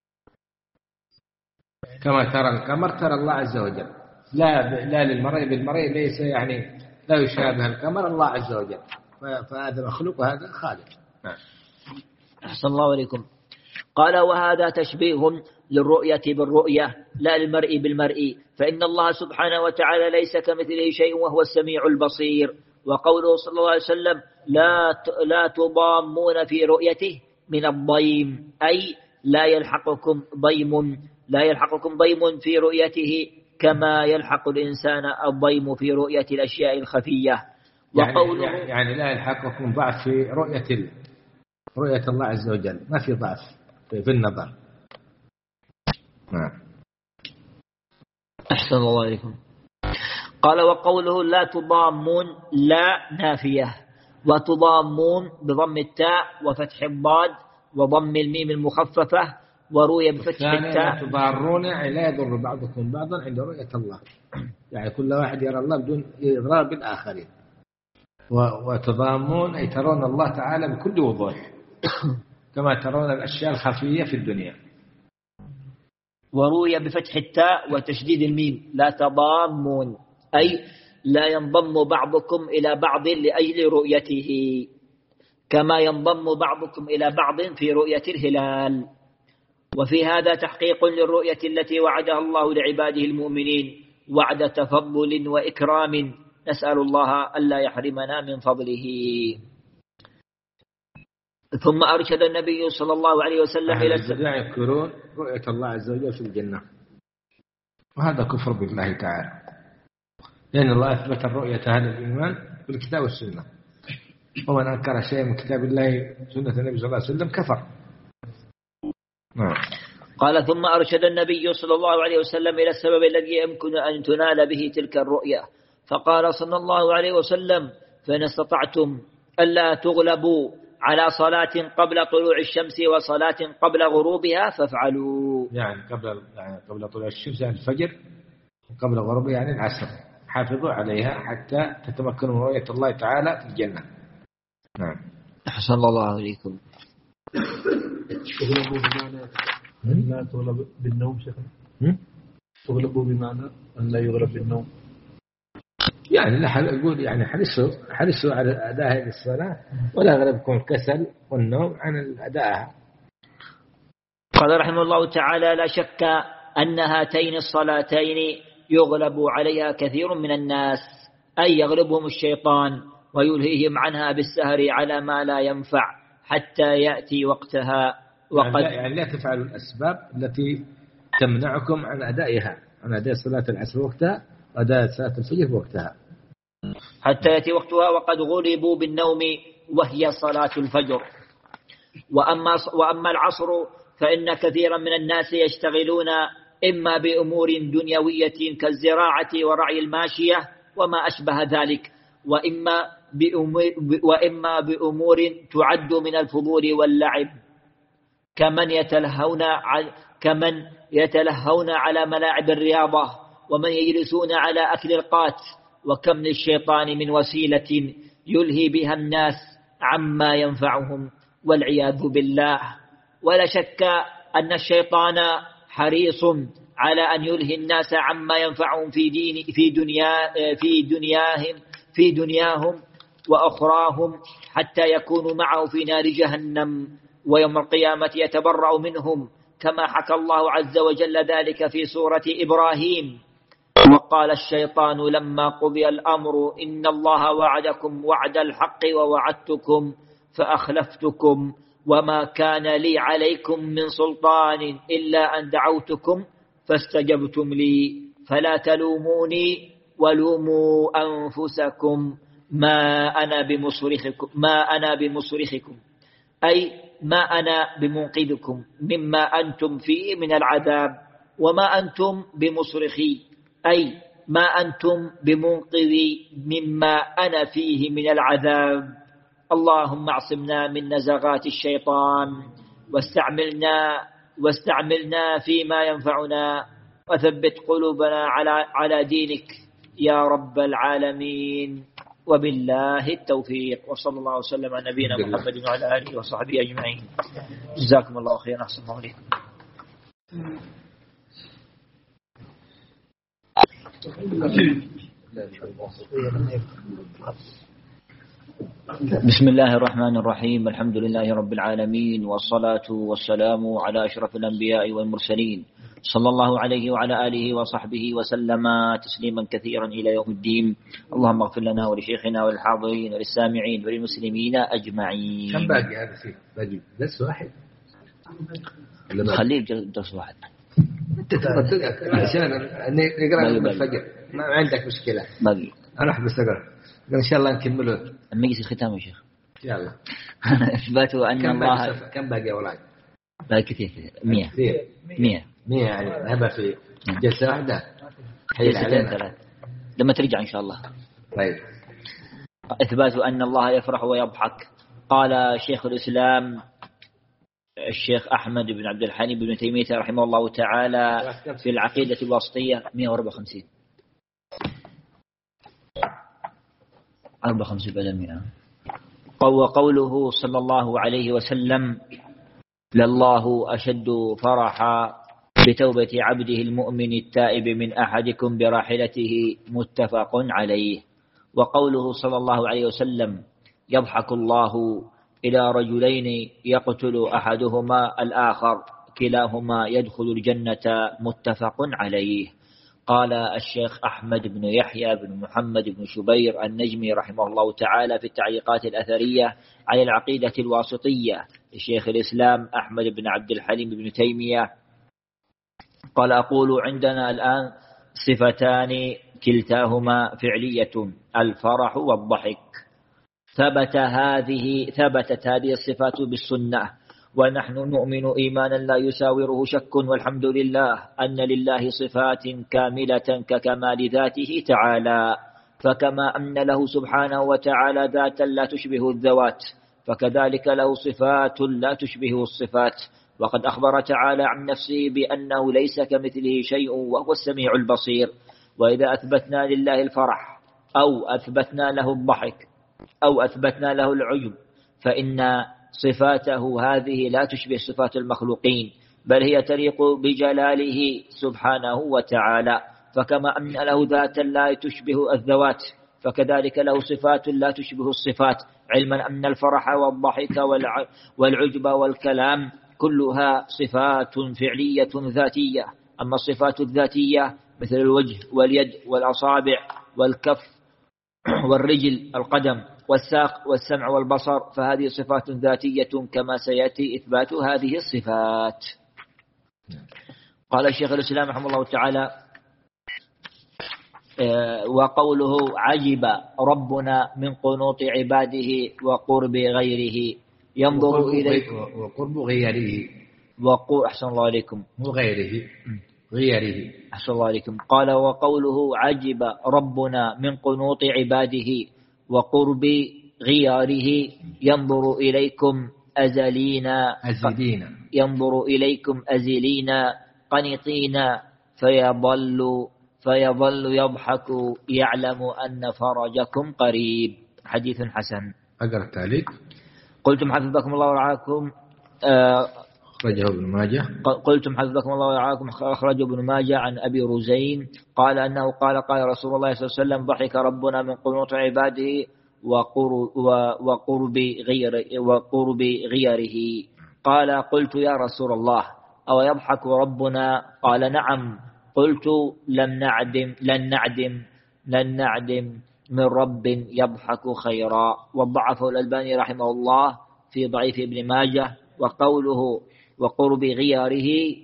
كما ترى القمر ترى الله عز وجل، لا ب... لا للمرء بالمرء، ليس يعني لا يشابه القمر الله عز وجل، فهذا مخلوق وهذا خالق. نعم. أحسن الله عليكم. قال: وهذا تشبيه للرؤية بالرؤية لا للمرء بالمرء، فإن الله سبحانه وتعالى ليس كمثله شيء وهو السميع البصير. وقوله صلى الله عليه وسلم: لا لا تضامون في رؤيته من الضيم، أي لا يلحقكم ضيم لا يلحقكم ضيم في رؤيته كما يلحق الإنسان الضيم في رؤية الأشياء الخفية. وقوله يعني, يعني لا يلحقكم ضعف في رؤية رؤية الله عز وجل، ما في ضعف في النظر. نعم. أحسن الله عليكم. قال: وقوله لا تضامون لا نافية، وتضامون بضم التاء وفتح الضاد وضم الميم المخففة، وروي بفتح التاء. تضارون يعني لا يضر بعضكم بعضا عند رؤية الله، يعني كل واحد يرى الله بدون إضرار بالآخرين. وتضامون أي ترون الله تعالى بكل وضوح كما ترون الأشياء الخفية في الدنيا. وروي بفتح التاء وتشديد الميم لا تضامون، أي لا ينضم بعضكم إلى بعض لأجل رؤيته كما ينضم بعضكم إلى بعض في رؤية الهلال. وفي هذا تحقيق للرؤية التي وعدها الله لعباده المؤمنين وعد تفضل وإكرام، نسأل الله ألا يحرمنا من فضله. ثم أرشد النبي صلى الله عليه وسلم إلى السبع يذكرون رؤية الله عز وجل في الجنة، وهذا كفر بالله تعالى، لأن الله أثبت الرؤية هذا الإيمان بالكتاب والسنة، ومن أنكر شيء من كتاب الله سنة النبي صلى الله عليه وسلم كفر. نعم. قال: ثم أرشد النبي صلى الله عليه وسلم إلى السبب الذي يمكن أن تنال به تلك الرؤية، فقال صلى الله عليه وسلم: فإن استطعتم ألا تغلبوا على صلاة قبل طلوع الشمس وصلاة قبل غروبها فافعلوا. يعني قبل يعني قبل طلوع الشمس يعني الفجر، وقبل غروبها يعني العصر، حافظوا عليها حتى تتمكنوا من رؤية الله تعالى في الجنة. نعم. أحسن الله عليكم. تغلبوا بمعنى أن لا تغلب بالنوم شيخنا؟ تغلبوا بمعنى أن لا يغلب بالنوم، يعني لا يقول يعني حرصوا حرصوا على أداء هذه الصلاة ولا يغلبكم الكسل والنوم عن أدائها. قال رحمه الله تعالى: لا شك أن هاتين الصلاتين يغلب عليها كثير من الناس، أي يغلبهم الشيطان ويلهيهم عنها بالسهر على ما لا ينفع حتى يأتي وقتها. وقد يعني لا تفعلوا الأسباب التي تمنعكم عن أدائها، عن أداء صلاة العصر وقتها وأداء صلاة الفجر وقتها حتى يأتي وقتها وقد غلبوا بالنوم وهي صلاة الفجر. وأما, وأما العصر فإن كثيرا من الناس يشتغلون إما بأمور دنيوية كالزراعة ورعي الماشية وما أشبه ذلك، وإما بأمور, وإما بأمور تعد من الفضول واللعب، كمن يتلهون كمن يتلهون على ملاعب الرياضة، ومن يجلسون على أكل القات. وكم للشيطان من وسيلة يلهي بها الناس عما ينفعهم والعياذ بالله. ولا شك أن الشيطان حريص على أن يلهي الناس عما ينفعهم في دين في دنيا في دنياهم في دنياهم وأخراهم حتى يكونوا معه في نار جهنم، ويوم القيامة يتبرأ منهم، كما حكى الله عز وجل ذلك في سورة إبراهيم: وقال الشيطان لما قضي الأمر إن الله وعدكم وعد الحق ووعدتكم فأخلفتكم وما كان لي عليكم من سلطان إلا أن دعوتكم فاستجبتم لي فلا تلوموني ولوموا أنفسكم ما أنا بمصرخكم ما أنا بمصرخكم أي ما أنا بمنقذكم مما أنتم فيه من العذاب، وما أنتم بمصرخي أي ما أنتم بمنقذي مما أنا فيه من العذاب. اللهم اعصمنا من نزغات الشيطان واستعملنا واستعملنا فيما ينفعنا وثبت قلوبنا على على دينك يا رب العالمين. وبالله التوفيق، وصلى الله وسلم على نبينا محمد وعلى آله وصحبه أجمعين. جزاكم الله خيرا، أحسن الله عليكم. بسم الله الرحمن الرحيم، الحمد لله رب العالمين، والصلاة والسلام على أشرف الأنبياء والمرسلين صلى الله عليه وعلى آله وصحبه وسلم تسليما كثيرا إلى يوم الدين. اللهم اغفر لنا ولشيخنا وللحاضرين وللسامعين وللمسلمين أجمعين. كم باقي هذا فيه؟ باقي درس واحد؟ خليه درس واحد. أنت تقدر عشان نقرأ من الفجر ما عندك مشكلة. باقي أنا أحب أستقرأ إن شاء الله نكمله المجلس الختام يا شيخ. يلا. إثباتوا أن كم الله باقي كم باقي يا ولاد؟ باقي كثير كثير مية كثير مية مية يعني هبة في جلسة واحدة حيل علينا ثلاث لما ترجع إن شاء الله. طيب. إثبات أن الله يفرح ويضحك. قال شيخ الإسلام الشيخ أحمد بن عبد الحليم بن تيمية رحمه الله تعالى في العقيدة الواسطية مئة وأربعة وخمسين أربعة وخمسين بدل مئة. وقوله صلى الله عليه وسلم: لله أشد فرحا بتوبة عبده المؤمن التائب من أحدكم براحلته، متفق عليه. وقوله صلى الله عليه وسلم: يضحك الله إلى رجلين يقتل أحدهما الآخر كلاهما يدخل الجنة، متفق عليه. قال الشيخ أحمد بن يحيى بن محمد بن شبير النجمي رحمه الله تعالى في التعليقات الأثرية على العقيدة الواسطية الشيخ الإسلام أحمد بن عبد الحليم بن تيمية قال: أقول عندنا الآن صفتان كلتاهما فعلية، الفرح والضحك. ثبت هذه ثبتت هذه الصفات بالسنة، ونحن نؤمن إيمانا لا يساوره شك، والحمد لله أن لله صفات كاملة ككمال ذاته تعالى، فكما أن له سبحانه وتعالى ذاتا لا تشبه الذوات، فكذلك له صفات لا تشبه الصفات. وقد أخبر تعالى عن نفسه بأنه ليس كمثله شيء وهو السميع البصير. وإذا أثبتنا لله الفرح أو أثبتنا له الضحك أو أثبتنا له العجب، فإن صفاته هذه لا تشبه صفات المخلوقين، بل هي تليق بجلاله سبحانه وتعالى. فكما أن له ذاتا لا تشبه الذوات، فكذلك له صفات لا تشبه الصفات، علما أن الفرح والضحك والعجب والكلام كلها صفات فعلية ذاتية. أما الصفات الذاتية مثل الوجه واليد والأصابع والكف والرجل القدم والساق والسمع والبصر، فهذه صفات ذاتية كما سيأتي إثبات هذه الصفات. قال الشيخ الإسلام رحمه الله تعالى: وقوله عجب ربنا من قنوط عباده وقرب غيره ينظر إليه وقرب غيره وقو أحسن الله عليكم وغيره غيره أحسن الله عليكم. قال: وقوله عجب ربنا من قنوط عباده وقرب غياره ينظر إليكم أزلين أزلين ينظر إليكم أزلين قنطين فيظل فيظل يضحك يعلم أن فرجكم قريب. حديث حسن. أقرأ التعليق. قلتم حفظكم الله ورعاكم أخرجه ابن ماجه قلتم حفظكم الله ورعاكم أخرجه ابن ماجه عن أبي رزين قال أنه قال قال رسول الله صلى الله عليه وسلم: ضحك ربنا من قنوط عباده وقرب غير وقرب غيره. قال: قلت يا رسول الله أو يضحك ربنا؟ قال: نعم. قلت: لم نعدم لن نعدم لن نعدم من رب يضحك خيرا. وضعفه الألباني رحمه الله في ضعيف ابن ماجه. وقوله وقرب غياره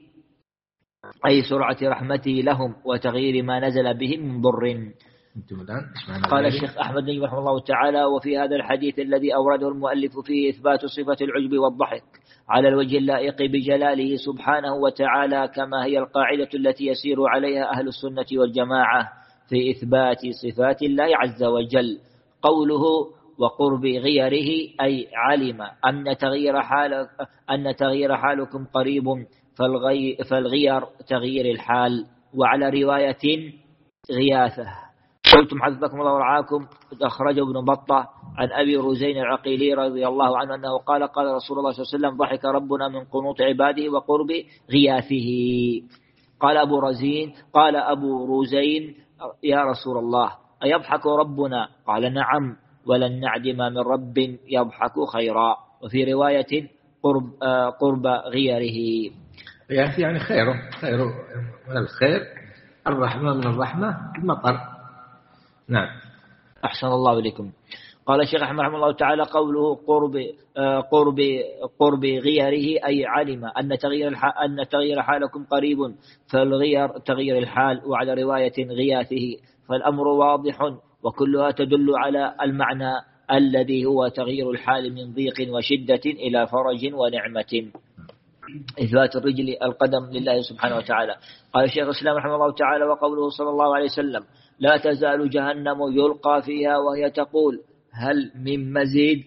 أي سرعة رحمته لهم وتغيير ما نزل بهم من ضر. قال الشيخ أحمد بن رحمه الله تعالى: وفي هذا الحديث الذي أورده المؤلف فيه إثبات صفة العجب والضحك على الوجه اللائق بجلاله سبحانه وتعالى، كما هي القاعدة التي يسير عليها أهل السنة والجماعة في إثبات صفات الله عز وجل. قوله وقرب غيره أي علم أن تغيير حال أن تغيير حالكم قريب، فالغي فالغير تغيير الحال. وعلى رواية غياثة. قلتم حفظكم الله ورعاكم أخرجه ابن بطة عن أبي رزين العقيلي رضي الله عنه أنه قال قال رسول الله صلى الله عليه وسلم: ضحك ربنا من قنوط عباده وقرب غياثه. قال أبو رزين قال أبو رزين: يا رسول الله أيضحك ربنا؟ قال: نعم، ولن نعدم من رب يضحك خيرا. وفي رواية قرب, آه قرب غيره يعني خيره خيره من الخير، الرحمة من الرحمة المطر. نعم. أحسن الله إليكم. قال الشيخ أحمد رحمه الله تعالى: قوله قرب آه قرب قرب غيره أي علم أن تغيير أن تغيير حالكم قريب، فالغير تغيير الحال. وعلى رواية غياثه. فالأمر واضح، وكلها تدل على المعنى الذي هو تغيير الحال من ضيق وشدة إلى فرج ونعمة. إثبات الرجل القدم لله سبحانه وتعالى. قال الشيخ الإسلام رحمه الله تعالى: وقوله صلى الله عليه وسلم: لا تزال جهنم يلقى فيها وهي تقول هل من مزيد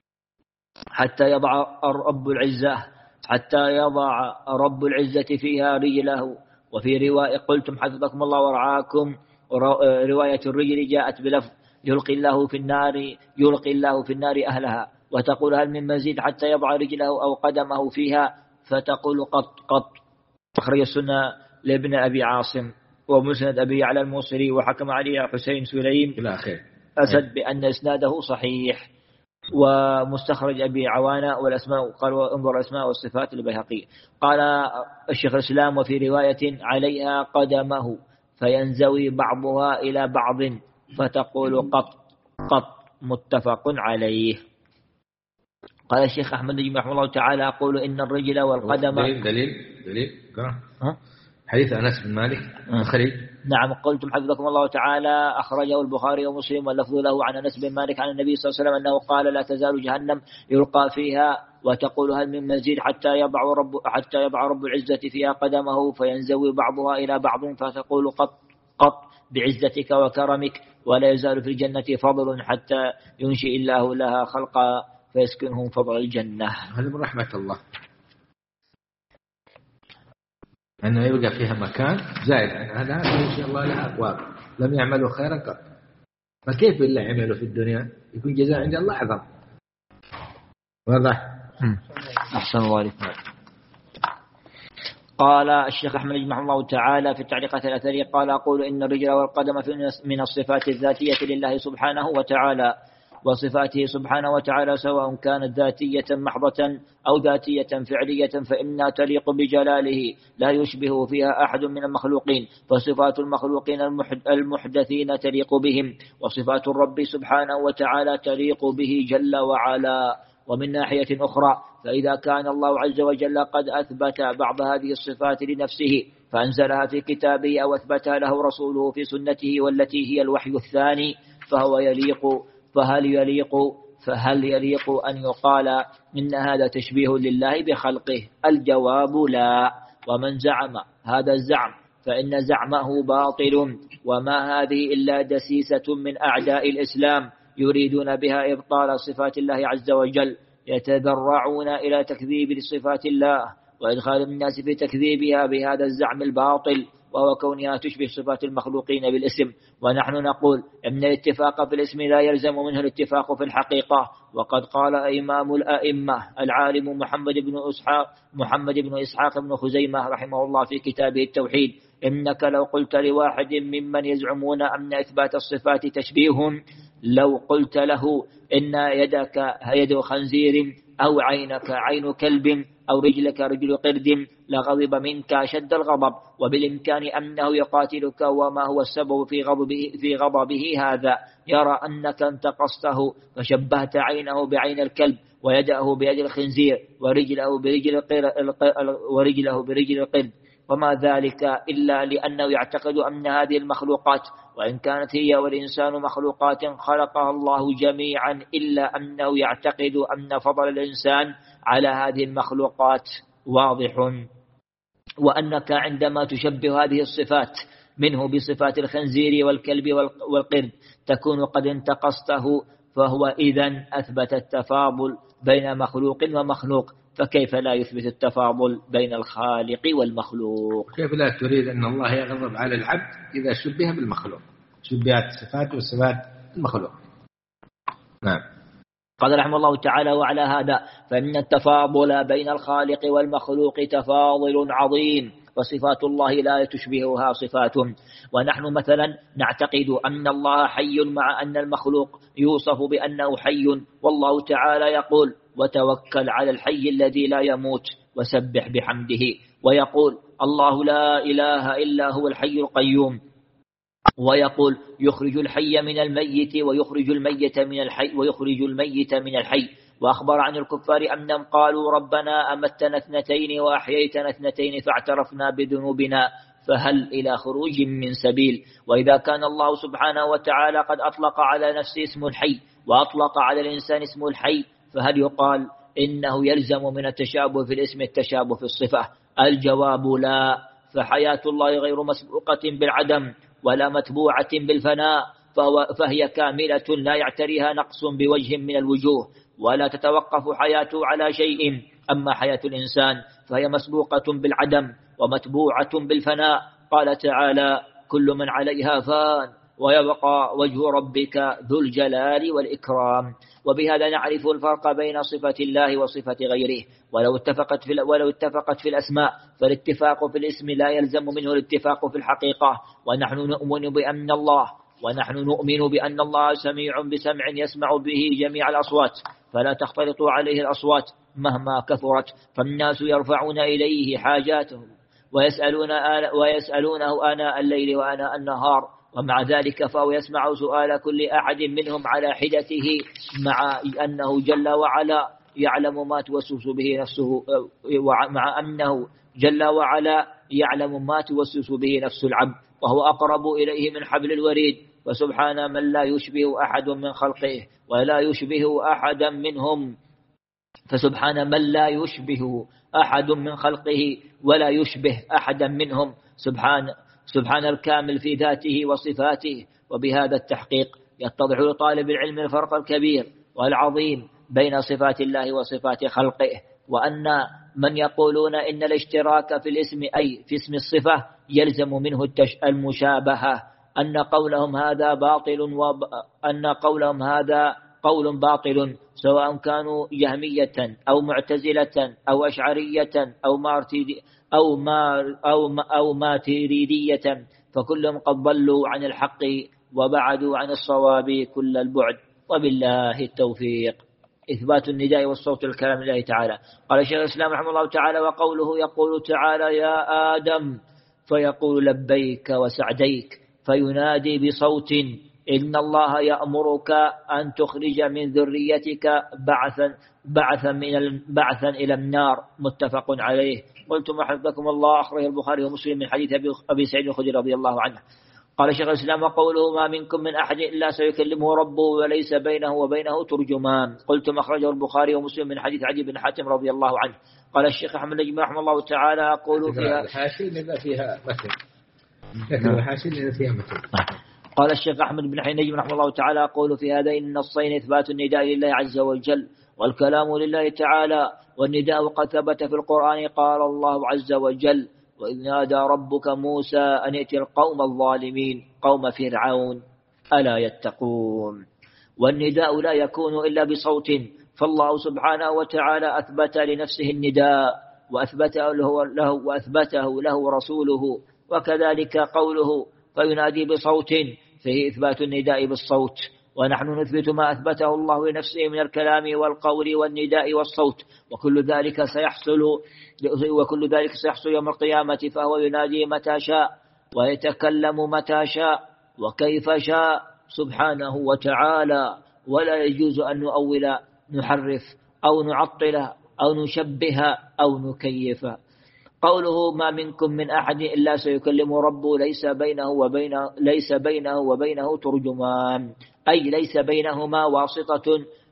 حتى يضع رب العزة حتى يضع رب العزة فيها رجله. وفي رواية قلتم حفظكم الله ورعاكم رواية الرجل جاءت بلفظ يلقي الله في النار يلقي الله في النار أهلها، وتقول هل من مزيد حتى يضع رجله أو قدمه فيها، فتقول قط قط. أخرج السنة لابن أبي عاصم ومسند أبي على الموصلي، وحكم عليه حسين سليم إلى آخره أسد بأن إسناده صحيح. ومستخرج أبي عوانة والأسماء قال انظر الأسماء والصفات البيهقي. قال الشيخ الإسلام: وفي رواية عليها قدمه فينزوي بعضها إلى بعض فتقول قط قط. متفق عليه. قال الشيخ أحمد بن رحمه الله تعالى: أقول إن الرجل والقدم. دليل دليل دليل ها؟ حديث أنس بن مالك خريج. نعم. قلتم حفظكم الله تعالى أخرجه البخاري ومسلم، واللفظ له عن أنس بن مالك عن النبي صلى الله عليه وسلم أنه قال: لا تزال جهنم يلقى فيها وتقول هل من مزيد حتى يضع رب حتى يضع رب العزة فيها قدمه فينزوي بعضها إلى بعض فتقول قط قط بعزتك وكرمك، ولا يزال في الجنة فضل حتى ينشئ الله لها خلقا فيسكنهم فضل الجنة. هذا من رحمة الله أنه يبقى فيها مكان زائد عن هذا. إن شاء الله لها أقوام لم يعملوا خيرا قط، فكيف إلا عملوا في الدنيا يكون جزاء عند الله أعظم. واضح. أحسن الله عليكم. قال الشيخ أحمد رحمه الله تعالى في التعليقات الأثرية قال: أقول إن الرجل والقدم من الصفات الذاتية لله سبحانه وتعالى، وصفاته سبحانه وتعالى سواء كانت ذاتية محضة أو ذاتية فعلية فإنها تليق بجلاله لا يشبه فيها أحد من المخلوقين، فصفات المخلوقين المحدثين تليق بهم، وصفات الرب سبحانه وتعالى تليق به جل وعلا. ومن ناحية أخرى فإذا كان الله عز وجل قد أثبت بعض هذه الصفات لنفسه فأنزلها في كتابه أو أثبتها له رسوله في سنته والتي هي الوحي الثاني فهو يليق فهل يليق فهل يليق أن يقال إن هذا تشبيه لله بخلقه؟ الجواب لا. ومن زعم هذا الزعم فإن زعمه باطل، وما هذه إلا دسيسة من أعداء الإسلام يريدون بها إبطال صفات الله عز وجل، يتذرعون إلى تكذيب لصفات الله وإدخال الناس في تكذيبها بهذا الزعم الباطل، وهو كونها تشبه صفات المخلوقين بالاسم. ونحن نقول إن الاتفاق في الاسم لا يلزم منه الاتفاق في الحقيقة. وقد قال إمام الأئمة العالم محمد بن إسحاق محمد بن إسحاق بن خزيمة رحمه الله في كتابه التوحيد: إنك لو قلت لواحد ممن يزعمون أن إثبات الصفات تشبيه، لو قلت له إن يدك يد خنزير أو عينك عين كلب أو رجلك رجل قرد لغضب منك شد الغضب، وبالإمكان أنه يقاتلك، وما هو السبب في غضبه, في غضبه هذا؟ يرى أنك انتقصته فشبهت عينه بعين الكلب ويده بيد الخنزير ورجله برجل ورجله برجل القرد، وما ذلك إلا لأنه يعتقد أن هذه المخلوقات وإن كانت هي والإنسان مخلوقات خلقها الله جميعا إلا أنه يعتقد أن فضل الإنسان على هذه المخلوقات واضح، وأنك عندما تشبه هذه الصفات منه بصفات الخنزير والكلب والقرد تكون قد انتقصته، فهو إذن أثبت التفاضل بين مخلوق ومخلوق، فكيف لا يثبت التفاضل بين الخالق والمخلوق؟ كيف لا تريد أن الله يغضب على العبد إذا شبه بالمخلوق؟ شبهت صفات وصفات المخلوق. نعم. قال رحمه الله تعالى: وعلى هذا فإن التفاضل بين الخالق والمخلوق تفاضل عظيم، وصفات الله لا تشبهها صفاتهم. ونحن مثلا نعتقد أن الله حي مع أن المخلوق يوصف بأنه حي، والله تعالى يقول: وتوكل على الحي الذي لا يموت وسبح بحمده، ويقول: الله لا إله إلا هو الحي القيوم، ويقول: يخرج الحي من الميت ويخرج الميت من الحي ويخرج الميت من الحي. وأخبر عن الكفار أنهم قالوا: ربنا أمتنا اثنتين وأحييتنا اثنتين فاعترفنا بذنوبنا فهل إلى خروج من سبيل؟ وإذا كان الله سبحانه وتعالى قد أطلق على نفسه اسم الحي وأطلق على الإنسان اسم الحي، فهل يقال إنه يلزم من التشابه في الاسم التشابه في الصفة؟ الجواب لا. فحياة الله غير مسبوقة بالعدم ولا متبوعة بالفناء، فهي كاملة لا يعتريها نقص بوجه من الوجوه، ولا تتوقف حياته على شيء. أما حياة الإنسان فهي مسبوقة بالعدم ومتبوعة بالفناء. قال تعالى: كل من عليها فان ويبقى وجه ربك ذو الجلال والإكرام. وبهذا نعرف الفرق بين صفة الله وصفة غيره. ولو اتفقت في ولو اتفقت في الأسماء فالاتفاق في الاسم لا يلزم منه الاتفاق في الحقيقة. ونحن نؤمن بأن الله ونحن نؤمن بأن الله سميع بسمع يسمع به جميع الأصوات، فلا تختلط عليه الأصوات مهما كثرت، فالناس يرفعون إليه حاجاتهم ويسألون ويسألونه آناء الليل وآناء النهار، ومع ذلك فهو يسمع سؤال كل أحد منهم على حدته، مع أنه جل وعلا يعلم ما توسوس به نفسه مع أنه جل وعلا يعلم ما توسوس به نفس العبد، وهو أقرب إليه من حبل الوريد. وسبحان من لا يشبه أحد من خلقه ولا يشبه أحدا منهم فسبحان من لا يشبه أحد من خلقه ولا يشبه أحدا منهم سبحان سبحان الكامل في ذاته وصفاته. وبهذا التحقيق يتضح لطالب العلم الفرق الكبير والعظيم بين صفات الله وصفات خلقه، وأن من يقولون إن الاشتراك في الاسم أي في اسم الصفة يلزم منه المشابهة أن قولهم هذا باطل وأن قولهم هذا قول باطل، سواء كانوا جهمية أو معتزلة أو أشعرية أو مارتيدي أو ما أو ما أو ماتريدية، فكلهم قد ضلوا عن الحق وبعدوا عن الصواب كل البعد. وبالله التوفيق. إثبات النداء والصوت الكلام لله تعالى. قال شيخ الإسلام رحمه الله تعالى: وقوله يقول تعالى: يا آدم، فيقول لبيك وسعديك، فينادي بصوت: إن الله يأمرك أن تخرج من ذريتك بعثا بعثا من بعثا إلى النار. متفق عليه. قلتم حفظكم الله، أخرجه البخاري ومسلم من حديث أبي سعيد الخدري رضي الله عنه. قال شيخ الإسلام: وقوله ما منكم من أحد إلا سيكلمه ربه وليس بينه وبينه ترجمان. قلتم أخرجه البخاري ومسلم من حديث عدي بن حاتم رضي الله عنه. قال الشيخ أحمد نجم رحمه الله تعالى: أقول فيها الحاشي لما فيها متن، لكن الحاشي لما فيها متن. قال الشيخ أحمد بن حي نجم رحمه الله تعالى: أقول في هذين النصين إثبات النداء لله عز وجل والكلام لله تعالى. والنداء قد ثبت في القرآن، قال الله عز وجل: وإذ نادى ربك موسى أن ائت القوم الظالمين قوم فرعون ألا يتقون. والنداء لا يكون إلا بصوت، فالله سبحانه وتعالى أثبت لنفسه النداء وأثبته له, له, وأثبته له رسوله، وكذلك قوله فينادي بصوت فيه إثبات النداء بالصوت. ونحن نثبت ما أثبته الله لنفسه من الكلام والقول والنداء والصوت، وكل ذلك سيحصل وكل ذلك سيحصل يوم القيامة، فهو ينادي متى شاء ويتكلم متى شاء وكيف شاء سبحانه وتعالى، ولا يجوز أن نؤول نحرف أو نعطل أو نشبه أو نكيف. قوله ما منكم من أحد إلا سيكلم ربه ليس بينه وبينه ليس بينه وبينه ترجمان، أي ليس بينهما واسطة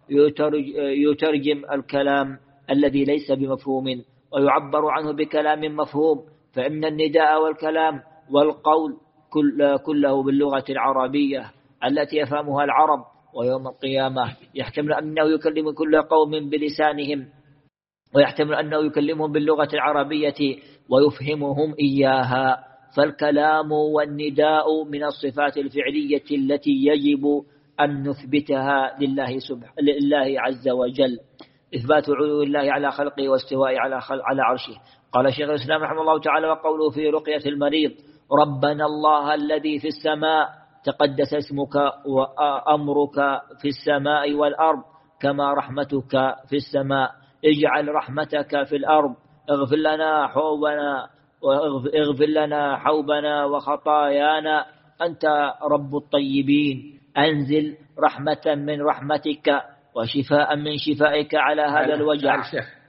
يترجم الكلام الذي ليس بمفهوم ويعبر عنه بكلام مفهوم، فإن النداء والكلام والقول كله باللغة العربية التي يفهمها العرب. ويوم القيامة يحتمل أنه يكلم كل قوم بلسانهم، ويحتمل أنه يكلمهم باللغة العربية ويفهمهم إياها. فالكلام والنداء من الصفات الفعلية التي يجب أن نثبتها لله سبحانه لله عز وجل. إثبات علو الله على خلقه واستواء على خلق على عرشه. قال شيخ الإسلام رحمه الله تعالى: وقوله في رقية المريض: ربنا الله الذي في السماء تقدس اسمك وأمرك في السماء والأرض كما رحمتك في السماء، اجعل رحمتك في الأرض، اغفر لنا حوبنا واغفر لنا حوبنا وخطايانا، أنت رب الطيبين، أنزل رحمة من رحمتك وشفاء من شفائك على هذا الوجع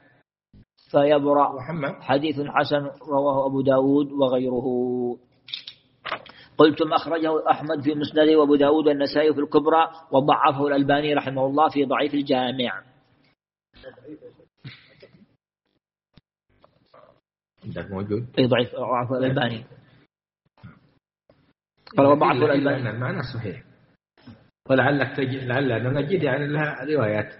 فيبرأ. حديث حسن رواه أبو داود وغيره. قلتم أخرجه أحمد في مسنده وأبو داود والنسائي في الكبرى، وضعفه الألباني رحمه الله في ضعيف الجامع. عندك موجود؟ أي ضعيف ضعفه الألباني. قال وضعفه الألباني. المعنى صحيح، ولعلك تجد لعل نجد يعني لها روايات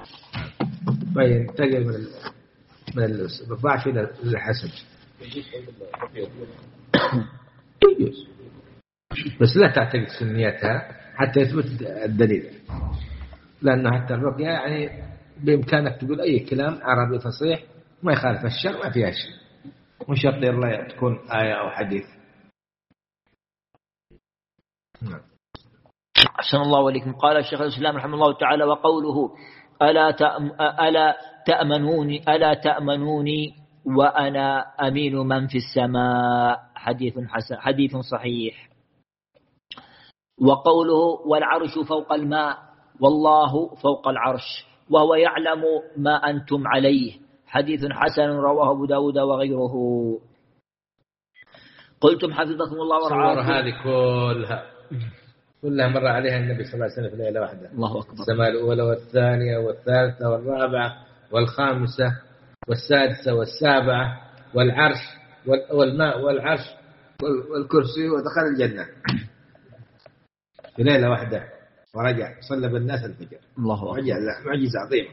فينتقل من من الضعف إلى الحسن. يجوز، بس لا تعتقد سنيتها حتى يثبت الدليل، لأنه حتى الرقية يعني بإمكانك تقول أي كلام عربي فصيح ما يخالف الشرع، ما فيها شيء، مش شرط الله تكون آية أو حديث. نعم. أحسن الله وإليكم. قال الشيخ الإسلام رحمه الله تعالى: وقوله ألا تأم ألا تأمنوني ألا تأمنوني وأنا أمين من في السماء، حديث حسن حديث صحيح. وقوله والعرش فوق الماء والله فوق العرش وهو يعلم ما أنتم عليه، حديث حسن رواه أبو داود وغيره. قلتم حفظكم الله ورعاكم. هذه كلها كلها مر عليها النبي صلى الله عليه وسلم في ليلة واحدة. الله أكبر. السماء الأولى والثانية والثالثة والرابعة والخامسة والسادسة والسابعة والعرش والماء والعرش والكرسي، ودخل الجنة في ليلة واحدة، ورجع صلى بالناس الفجر. الله أكبر. معجزة عظيمة.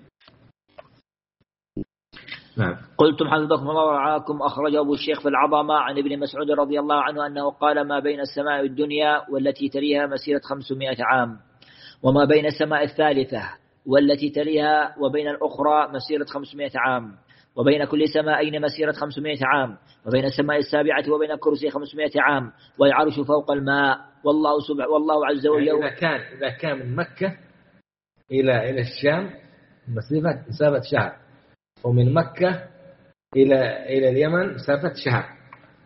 نعم. قلتم حفظكم الله ورعاكم. أخرج أبو الشيخ في العظمة عن ابن مسعود رضي الله عنه أنه قال: ما بين السماء والدنيا والتي تليها مسيرة خمسمائة عام، وما بين السماء الثالثة والتي تليها وبين الأخرى مسيرة خمسمائة عام، وبين كل سمائين مسيرة خمسمائة عام، وبين السماء السابعة وبين الكرسي خمسمائة عام، والعرش فوق الماء، والله سبحانه والله عز وجل. يعني إذا كان إذا كان من مكة إلى إلى الشام مسافة مسافة شهر، ومن مكة إلى إلى اليمن مسافة شهر.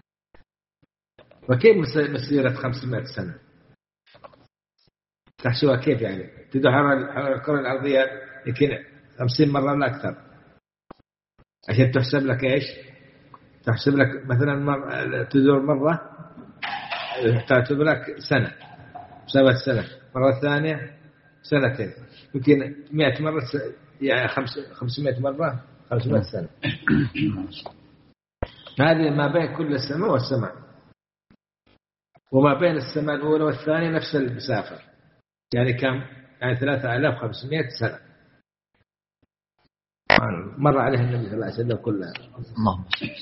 وكيف مسيرة خمسمائة سنة؟ تحسبها كيف يعني؟ تدور الكرة الأرضية يمكن خمسين مرة لا أكثر، عشان تحسب لك إيش؟ تحسب لك مثلا مر... تدور مرة تعتبر لك سنة، مسافة سنة، مرة ثانية سنتين، يمكن مئة مرة س... يعني خمس خمسمائة مرة خمسمائة سنة. هذه ما بين كل السماء والسماء، وما بين السماء الأولى والثانية نفس المسافة، يعني كم؟ يعني ثلاثة آلاف وخمسمائة سنة مر عليه النبي صلى الله عليه وسلم كلها. اللهم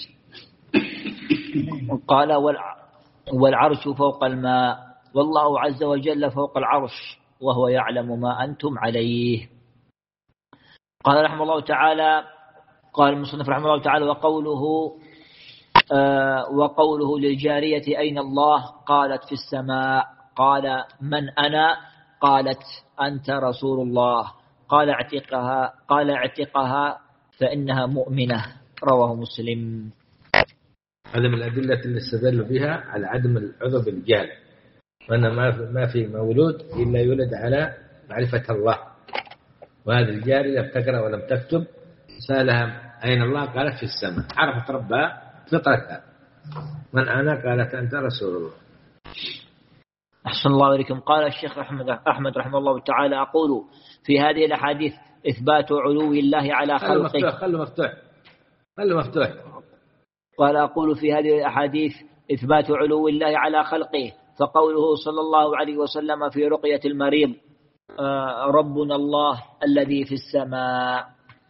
قال والعرش فوق الماء والله عز وجل فوق العرش وهو يعلم ما أنتم عليه. قال رحمه الله تعالى، قال المصنف رحمه الله تعالى وقوله آه وقوله للجارية أين الله؟ قالت في السماء. قال من أنا؟ قالت أنت رسول الله. قال اعتقها قال اعتقها فإنها مؤمنة. رواه مسلم. هذا من الأدلة اللي استدلوا بها على عدم العذر بالجهل، وأن ما في مولود إلا يولد على معرفة الله. وهذه الجارية لم تقرأ ولم تكتب، سألها أين الله؟ قالت في السماء، عرفت ربها فطرتها. من أنا؟ قالت أنت رسول الله. أحسن الله إليكم. قال الشيخ أحمد أحمد رحمه الله تعالى أقول في هذه الأحاديث إثبات علو الله على خلقه. خلوا مفتوح خلوا مفتوح. قال أقول في هذه الأحاديث إثبات علو الله على خلقه، فقوله صلى الله عليه وسلم في رقية المريض آه ربنا الله الذي في السماء،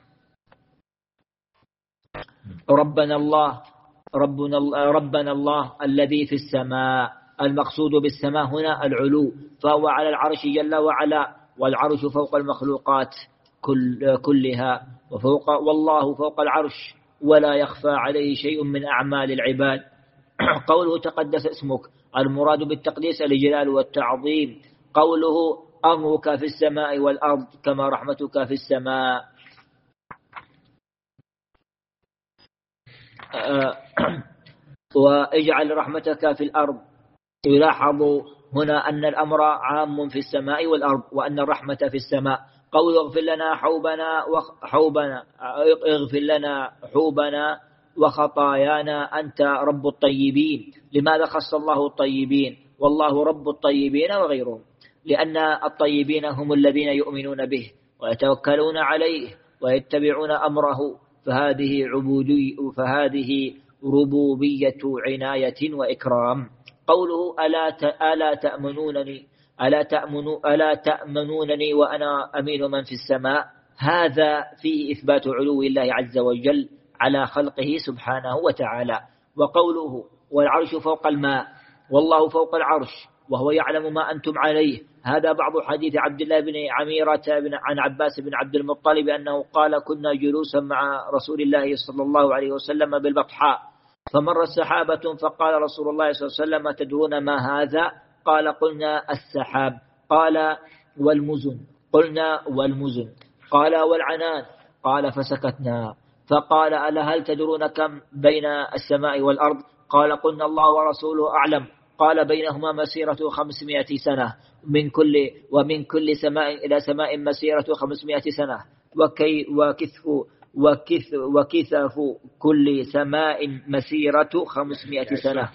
ربنا الله ربنا, ربنا الله الذي في السماء. المقصود بالسماء هنا العلو، فهو على العرش جل وعلا، والعرش فوق المخلوقات كل كلها، وفوق والله فوق العرش ولا يخفى عليه شيء من أعمال العباد. قوله تقدس اسمك، المراد بالتقديس الجلال والتعظيم. قوله أمرك في السماء والأرض كما رحمتك في السماء. واجعل رحمتك في الأرض. يلاحظ هنا أن الأمر عام في السماء والأرض، وأن الرحمة في السماء. قول اغفر لنا حوبنا وحوبنا اغفر لنا حوبنا وخطايانا أنت رب الطيبين. لماذا خص الله الطيبين؟ والله رب الطيبين وغيرهم، لأن الطيبين هم الذين يؤمنون به ويتوكلون عليه ويتبعون أمره، فهذه عبودية فهذه ربوبية عناية وإكرام. قوله ألا ألا تأمنونني ألا تأمنوا ألا تأمنونني وأنا أمين من في السماء. هذا فيه إثبات علو الله عز وجل على خلقه سبحانه وتعالى. وقوله والعرش فوق الماء والله فوق العرش وهو يعلم ما أنتم عليه. هذا بعض حديث عبد الله بن عميرة عن عباس بن عبد المطلب أنه قال كنا جلوسا مع رسول الله صلى الله عليه وسلم بالبطحاء، فمر السحابة فقال رسول الله صلى الله عليه وسلم تدرون ما هذا؟ قال قلنا السحاب. قال والمزن؟ قلنا والمزن. قال والعنان؟ قال فسكتنا. فقال ألا هل تدرون كم بين السماء والأرض؟ قال قلنا الله ورسوله أعلم. قال بينهما مسيرة خمسمائة سنة من كل ومن كل سماء إلى سماء مسيرة خمسمائة سنة وكي وكثف وكث وكثف كل سماء مسيرة خمسمائة سنة.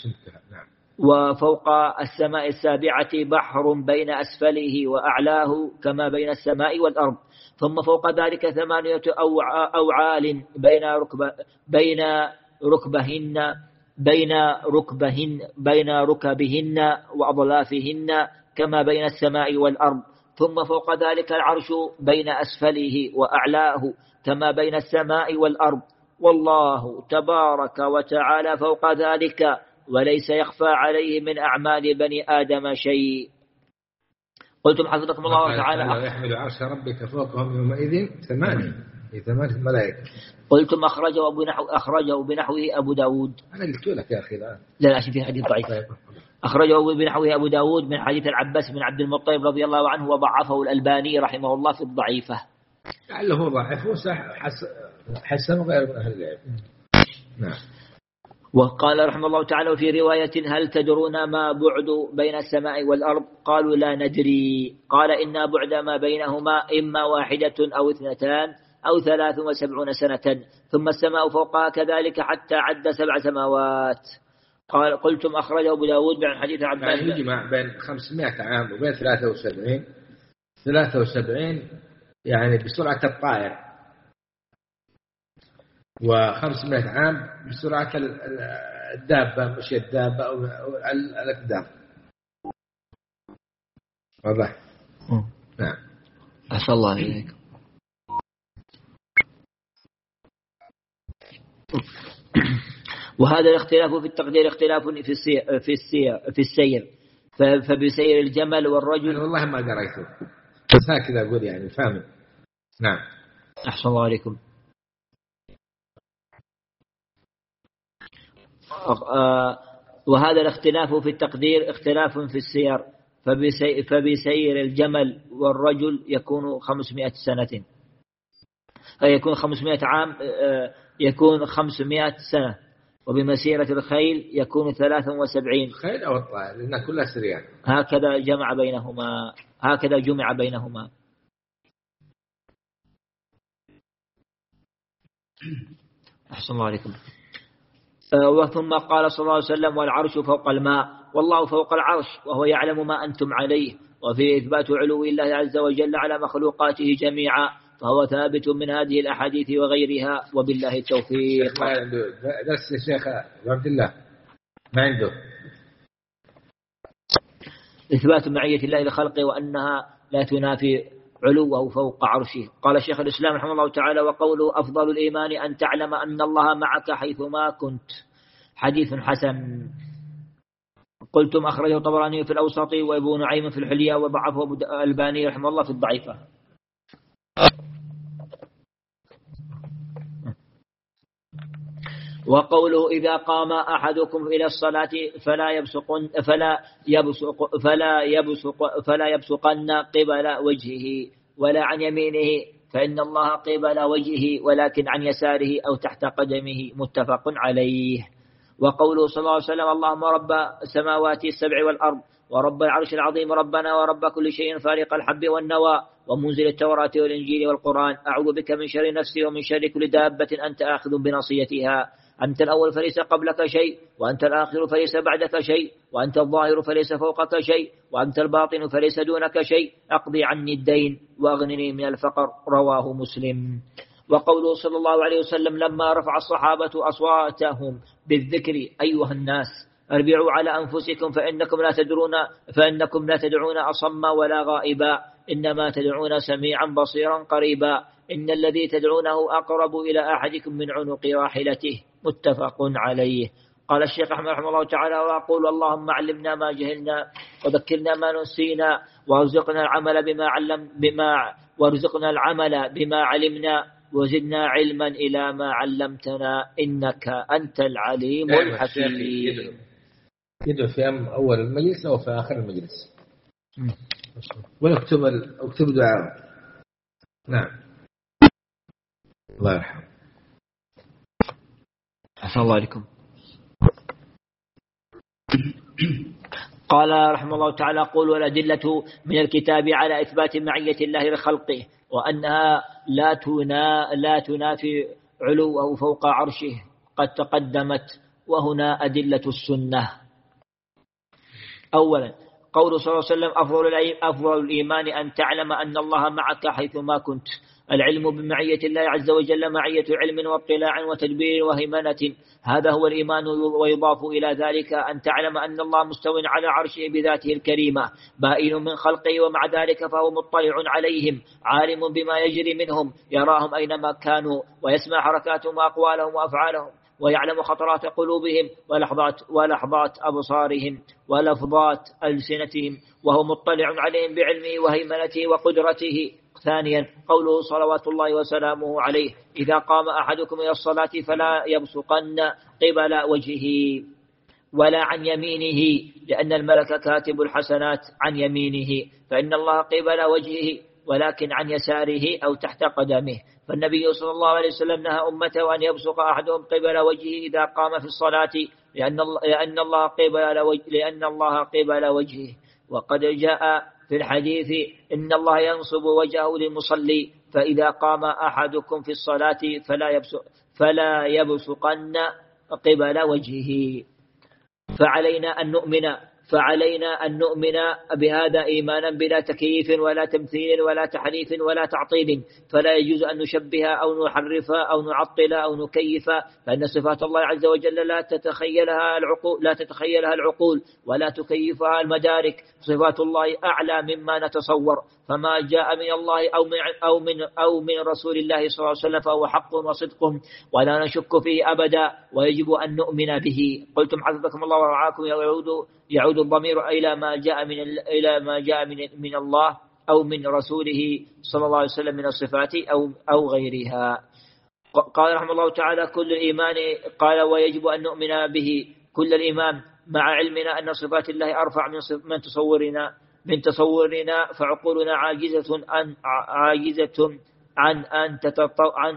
وفوق السماء السابعة بحر بين أسفله وأعلاه كما بين السماء والأرض. ثم فوق ذلك ثمانية أوعال بين ركب بين ركبهن بين ركبهن بين ركبهن وأضلافهن كما بين السماء والأرض. ثم فوق ذلك العرش بين أسفله وأعلاه كما بين السماء والأرض. والله تبارك وتعالى فوق ذلك وليس يخفى عليه من أعمال بني آدم شيء. قلتم حفظكم الله تعالى يحمل عرش ربك فوقهم يومئذ ثمانية ثمانية ملائكة. قلتم أخرجه بنحو أخرجه بنحوه أبو داود. أنا قلت لك يا أخي الآن لا لا في حديث ضعيف. أخرجه بنحوه أبو داود من حديث العباس بن عبد المطلب رضي الله عنه وضعفه الألباني رحمه الله في الضعيفة. لعله ضعف حسن غير من أهل العلم. نعم. وقال رحمه الله تعالى في رواية: هل تدرون ما بعد بين السماء والأرض؟ قالوا لا ندري. قال: إن بعد ما بينهما إما واحدة أو اثنتان أو ثلاث وسبعون سنة، ثم السماء فوقها كذلك حتى عد سبع سماوات. قال: قلتم أخرجه أبو داود عن حديث عباس. يعني يجمع بين خمسمائة عام وبين ثلاثة وسبعين ثلاثة وسبعين يعني بسرعة الطائر، وخمسمائة عام بسرعة الدابة، مش الدابة أو الأقدام. واضح؟ نعم. أحسن الله إليك. وهذا الاختلاف في التقدير اختلاف في السير في السير في السير فبسير الجمل والرجل. والله ما قرأته بس هكذا أقول يعني فاهم. نعم. أحسن الله عليكم. وهذا الاختلاف في التقدير اختلاف في السير فبسير الجمل والرجل يكون خمسمائة سنة، يكون خمسمائة عام، يكون خمسمائة سنة. وبمسيرة الخيل يكون ثلاثة وسبعين. الخيل أو الطائر لأنها كلها سريان. هكذا جمع بينهما هكذا جمع بينهما. أحسن الله عليكم. وثم قال صلى الله عليه وسلم: والعرش فوق الماء والله فوق العرش وهو يعلم ما أنتم عليه. وفي إثبات علو الله عز وجل على مخلوقاته جميعا، فهو ثابت من هذه الأحاديث وغيرها، وبالله التوفيق. ما عنده درس الشيخ عبد الله، ما عنده إثبات معية الله لخلقه وأنها لا تنافي علوه فوق عرشه. قال شيخ الإسلام رحمه الله تعالى: وقوله أفضل الإيمان أن تعلم أن الله معك حيثما كنت، حديث حسن. قلتم أخرجه الطبراني في الأوسط وابو نعيم في الحلية وضعفه الألباني رحمه الله في الضعيفة. وقوله: إذا قام أحدكم إلى الصلاة فلا يبصقن فلا يبصق فلا يبصق فلا يبصقن قبل وجهه ولا عن يمينه، فإن الله قبل وجهه ولكن عن يساره أو تحت قدمه، متفق عليه. وقوله صلى الله عليه وسلم: اللهم رب السماوات السبع والأرض ورب العرش العظيم ربنا ورب كل شيء فارق الحب والنوى ومنزل التوراة والإنجيل والقرآن، أعوذ بك من شر نفسي ومن شر كل دابة أنت آخذ بناصيتها، أنت الأول فليس قبلك شيء وأنت الآخر فليس بعدك شيء وأنت الظاهر فليس فوقك شيء وأنت الباطن فليس دونك شيء، أقضي عني الدين وأغنني من الفقر. رواه مسلم. وقوله صلى الله عليه وسلم: لما رفع الصحابة أصواتهم بالذكر: أيها الناس اربعوا على أنفسكم فإنكم لا تدرون فإنكم لا تدعون أصم ولا غائبا، إنما تدعون سميعا بصيرا قريبا، إن الذي تدعونه أقرب إلى أحدكم من عنق راحلته، متفق عليه. قال الشيخ أحمد رحمه الله تعالى: وأقول اللهم علمنا ما جهلنا وذكرنا ما نسينا وارزقنا العمل بما علم بما وارزقنا العمل بما علمنا وزدنا علما إلى ما علمتنا إنك أنت العليم الحكيم. يدعو في أول المجلس أو في آخر المجلس، ونكتب اكتب دعاء. نعم. الله يرحمه. أحسن الله عليكم. قال رحمه الله تعالى: قول والأدلة من الكتاب على إثبات معية الله لخلقه وأنها لا تنا لا تنافي علوه فوق عرشه قد تقدمت، وهنا أدلة السنة. أولا قول صلى الله عليه وسلم: أفضل الإيمان أن تعلم أن الله معك حيثما كنت. العلم بمعية الله عز وجل معية علم واطلاع وتدبير وهيمنة، هذا هو الإيمان. ويضاف إلى ذلك أن تعلم أن الله مستو على عرشه بذاته الكريمة بائن من خلقه، ومع ذلك فهو مطلع عليهم عالم بما يجري منهم، يراهم أينما كانوا ويسمع حركاتهم وأقوالهم وأفعالهم ويعلم خطرات قلوبهم ولحظات, ولحظات أبصارهم ولفظات ألسنتهم، وهو مطلع عليهم بعلمه وهيمنته وقدرته. ثانيا قوله صلوات الله وسلامه عليه: إذا قام أحدكم إلى الصلاة فلا يبصقن قبل وجهه. ولا عن يمينه، لأن الملك كاتب الحسنات عن يمينه، فإن الله قبل وجهه ولكن عن يساره أو تحت قدمه. فالنبي صلى الله عليه وسلم نهى أمته أن يبصق أحدهم قبل وجهه إذا قام في الصلاة، لأن الله لأن الله قبل وجه لأن الله قبل وجهه. وقد جاء في الحديث إن الله ينصب وجهه للمصلي، فإذا قام أحدكم في الصلاة فلا يبصق فلا يبصقن قبل وجهه. فعلينا أن نؤمن فعلينا أن نؤمن بهذا إيمانا بلا تكييف ولا تمثيل ولا تحريف ولا تعطيل، فلا يجوز أن نشبه أو نحرف أو نعطل أو نكيف، فإن صفات الله عز وجل لا تتخيلها العقول لا تتخيلها العقول ولا تكيفها المدارك. صفات الله أعلى مما نتصور، فما جاء من الله أو من أو من أو من رسول الله صلى الله عليه وسلم فهو حق وصدق ولا نشك فيه أبدا، ويجب أن نؤمن به. قلتم حفظكم الله ورعاكم، يعود يعود الضمير إلى ما جاء من إلى ما جاء من من الله أو من رسوله صلى الله عليه وسلم من الصفات أو أو غيرها. قال رحمه الله تعالى: كل الإيمان قال ويجب أن نؤمن به كل الإيمان، مع علمنا أن صفات الله أرفع من تصورنا من تصورنا فعقولنا عاجزة عن عاجزة عن أن عن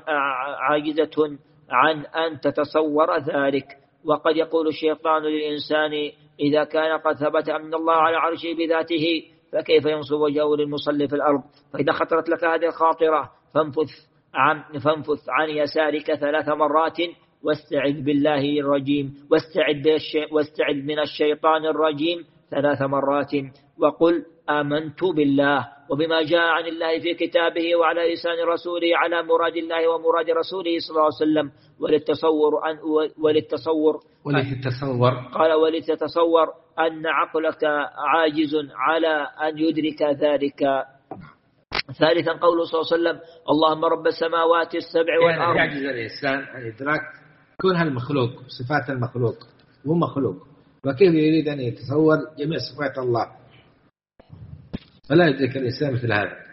عاجزة عن أن تتصور ذلك. وقد يقول الشيطان للإنسان إذا كان قد ثبت أن الله على عرشه بذاته فكيف ينصب وجهه للمصلي في الأرض؟ فإذا خطرت لك هذه الخاطرة فانفث عن فانفث عن يسارك ثلاث مرات واستعذ بالله الرجيم واستعذ واستعذ من الشيطان الرجيم ثلاث مرات، وقل آمنت بالله وبما جاء عن الله في كتابه وعلى لسان رسوله على مراد الله ومراد رسوله صلى الله عليه وسلم. وللتصور أن وللتصور ولتتصور قال ولتتصور أن عقلك عاجز على أن يدرك ذلك. ثالثا قوله صلى الله عليه وسلم: اللهم رب السماوات السبع والأرض. يعني يعجز الإنسان عن إدراك كون هالمخلوق صفات المخلوق هو مخلوق، وكيف يريد أن يتصور جميع صفات الله؟ فلا يدرك الإنسان مثل هذا.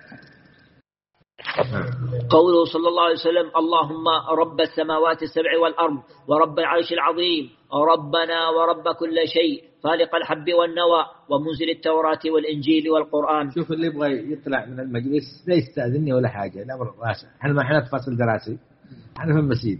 قوله صلى الله عليه وسلم: اللهم رب السماوات السبع والأرض ورب العرش العظيم ربنا ورب كل شيء خالق الحب والنوى ومنزل التوراة والإنجيل والقرآن. شوف اللي يبغى يطلع من المجلس لا يستأذنني ولا حاجة، الأمر واسع. احنا ما احنا في فصل دراسي، احنا في المسجد.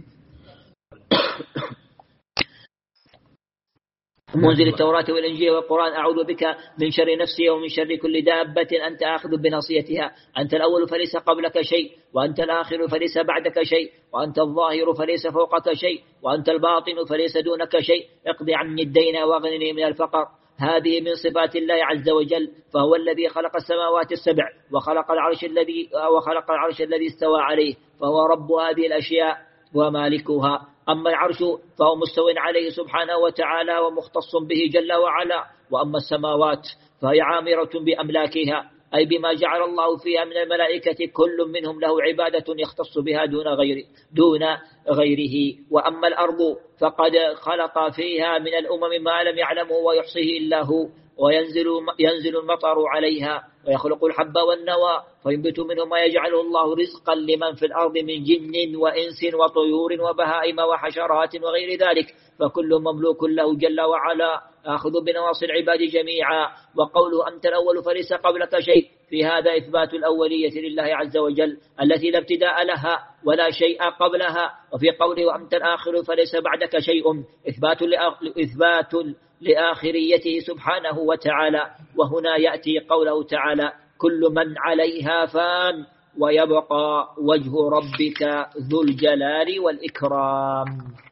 منزل التوراة والإنجيل والقرآن أعوذ بك من شر نفسي ومن شر كل دابة أنت آخذ بناصيتها، أنت الأول فليس قبلك شيء وأنت الآخر فليس بعدك شيء وأنت الظاهر فليس فوقك شيء وأنت الباطن فليس دونك شيء، اقض عني الدين واغنني من الفقر. هذه من صفات الله عز وجل، فهو الذي خلق السماوات السبع وخلق العرش الذي وخلق العرش الذي استوى عليه، فهو رب هذه الأشياء ومالكها. أما العرش فهو مستو عليه سبحانه وتعالى ومختص به جل وعلا، وأما السماوات فهي عامرة بأملاكها، أي بما جعل الله فيها من الملائكة كل منهم له عبادة يختص بها دون غيره دون غيره. وأما الأرض فقد خلق فيها من الأمم ما لم يعلمه ويحصيه إلا هو، وينزل ينزل المطر عليها ويخلق الحب والنوى فينبت منه ما يجعله الله رزقا لمن في الأرض من جن وإنس وطيور وبهائم وحشرات وغير ذلك، فكل مملوك له جل وعلا آخذ بنواصي العباد جميعا. وقوله أنت الأول فليس قبلك شيء، في هذا إثبات الأولية لله عز وجل التي لا ابتداء لها ولا شيء قبلها. وفي قوله وأنت الآخر فليس بعدك شيء إثبات إثبات لآخريته سبحانه وتعالى. وهنا يأتي قوله تعالى كل من عليها فان ويبقى وجه ربك ذو الجلال والإكرام.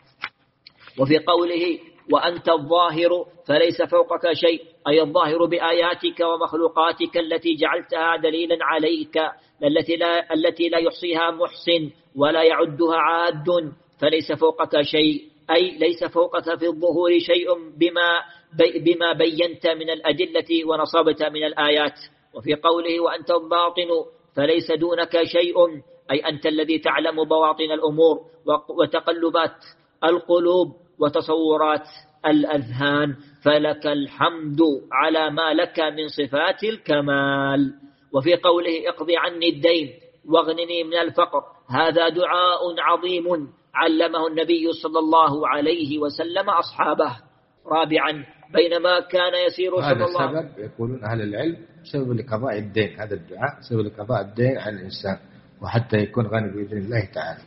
وفي قوله وأنت الظاهر فليس فوقك شيء، أي الظاهر بآياتك ومخلوقاتك التي جعلتها دليلا عليك التي لا, التي لا يحصيها محسن ولا يعدها عاد، فليس فوقك شيء أي ليس فوقك في الظهور شيء بما, بي بما بينت من الأدلة ونصبت من الآيات. وفي قوله وأنت الباطن فليس دونك شيء، أي أنت الذي تعلم بواطن الأمور وتقلبات القلوب وتصورات الأذهان، فلك الحمد على ما لك من صفات الكمال. وفي قوله اقضي عني الدين واغنني من الفقر، هذا دعاء عظيم علمه النبي صلى الله عليه وسلم أصحابه، رابعا بينما كان يسير صلى الله عليه وسلم. هذا السبب يقولون أهل العلم سبب لقضاء الدين، هذا الدعاء سبب لقضاء الدين عن الإنسان وحتى يكون غني بإذن الله تعالى.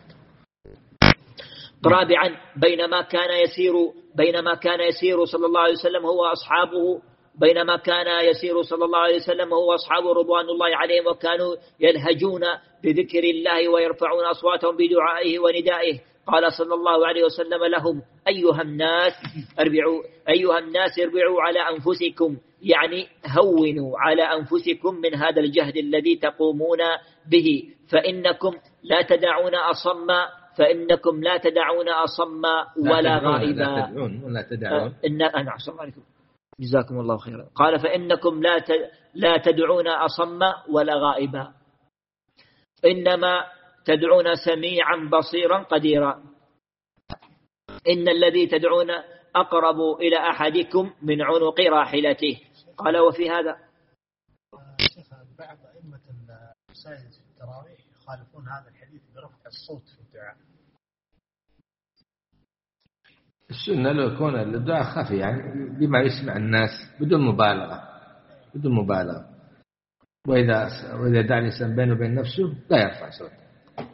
رابعا بينما كان يسير بينما كان يسير صلى الله عليه وسلم هو أصحابه بينما كان يسير صلى الله عليه وسلم هو أصحابه رضوان الله عليهم وكانوا يلهجون بذكر الله ويرفعون أصواتهم بدعائه وندائه، قال صلى الله عليه وسلم لهم: أيها الناس اربعوا أيها الناس اربعوا على أنفسكم، يعني هونوا على أنفسكم من هذا الجهد الذي تقومون به، فإنكم لا تدعون أصم فإنكم لا تدعون أصم ولا غائبا. لا تدعون ولا تدعون. إن أنا أحسن عليكم جزاكم الله خيرا. قال: فإنكم لا لا تدعون أصم ولا غائبا، إنما تدعون سميعا بصيرا قديرا. إن الذي تدعون أقرب إلى أحدكم من عنق راحلته. قال: وفي هذا شيخ بعض أئمة المساجد في التراويح يخالفون هذا الحديث برفع الصوت في الدعاء. السنة لو يكون الدعاء خفي يعني بما يسمع الناس بدون مبالغة بدون مبالغة وإذا وإذا دعا الإنسان بينه وبين نفسه لا يرفع صوته.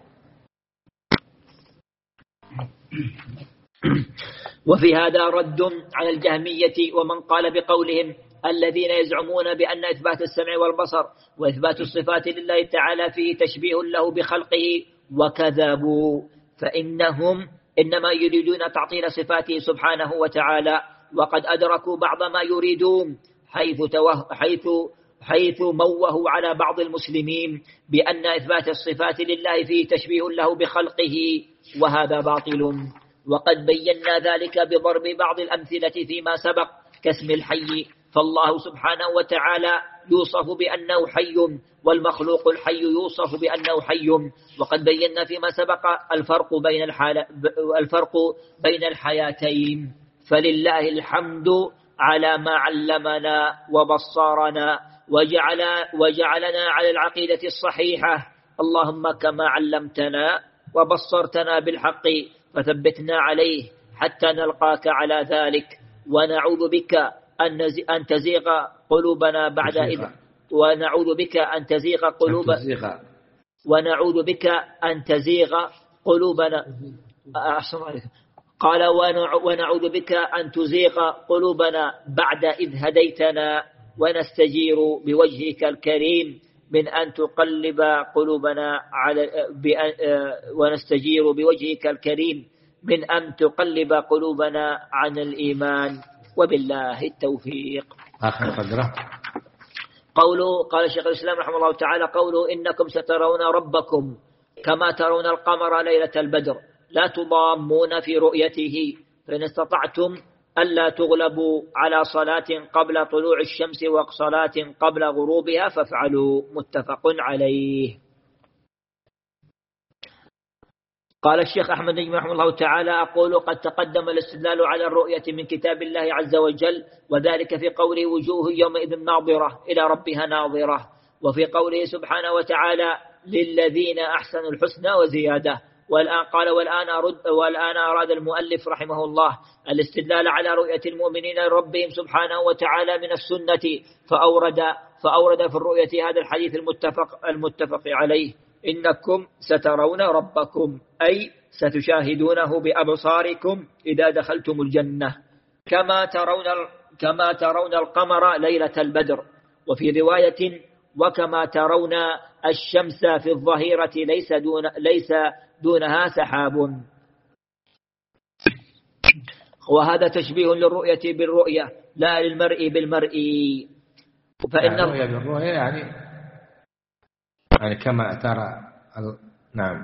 وفي هذا رد على الجهمية ومن قال بقولهم الذين يزعمون بأن إثبات السمع والبصر وإثبات الصفات لله تعالى فيه تشبيه له بخلقه، وكذبوا، فإنهم إنما يريدون تعطيل صفاته سبحانه وتعالى، وقد أدركوا بعض ما يريدون حيث, توه حيث, حيث موهوا على بعض المسلمين بأن إثبات الصفات لله فيه تشبيه له بخلقه، وهذا باطل. وقد بينا ذلك بضرب بعض الأمثلة فيما سبق كاسم الحي، فالله سبحانه وتعالى يوصف بأنه حي، والمخلوق الحي يوصف بأنه حي. وقد بينا فيما سبق الفرق بين الحال الفرق بين الحياتين، فلله الحمد على ما علمنا وبصرنا وجعل وجعلنا على العقيدة الصحيحة. اللهم كما علمتنا وبصرتنا بالحق فثبتنا عليه حتى نلقاك على ذلك، ونعوذ بك أن تزيغ قلوبنا بعد إذ ونعوذ بك أن تزيغ قلوب ونعوذ بك أن تزيغ قلوبنا أحسن عليكم. قال: ونعوذ بك أن تزيغ قلوبنا بعد إذ هديتنا، ونستجير بوجهك الكريم من أن تقلب قلوبنا على ونستجير بوجهك الكريم من أن تقلب قلوبنا عن الإيمان، وبالله التوفيق. آخر قدره قوله قال شيخ الإسلام رحمه الله تعالى: قوله إنكم سترون ربكم كما ترون القمر ليلة البدر لا تضامون في رؤيته، فإن استطعتم ألا تغلبوا على صلاة قبل طلوع الشمس وصلاة قبل غروبها فافعلوا. متفق عليه. قال الشيخ أحمد نجم رحمه الله تعالى: أقول قد تقدم الاستدلال على الرؤية من كتاب الله عز وجل، وذلك في قوله: وجوه يومئذ ناظرة إلى ربها ناظرة، وفي قوله سبحانه وتعالى: للذين أحسنوا الحسنى وزيادة. والآن قال والآن أرد والآن أراد المؤلف رحمه الله الاستدلال على رؤية المؤمنين لربهم سبحانه وتعالى من السنة، فأورد فأورد في الرؤية هذا الحديث المتفق المتفق عليه: إنكم سترون ربكم، أي ستشاهدونه بأبصاركم إذا دخلتم الجنة، كما ترون كما ترون القمر ليلة البدر. وفي رواية: وكما ترون الشمس في الظهيرة ليس دون ليس دونها سحاب. وهذا تشبيه للرؤية بالرؤية لا للمرء بالمرء. فإن الرؤية بالرؤية يعني يعني كما ترى ال... نعم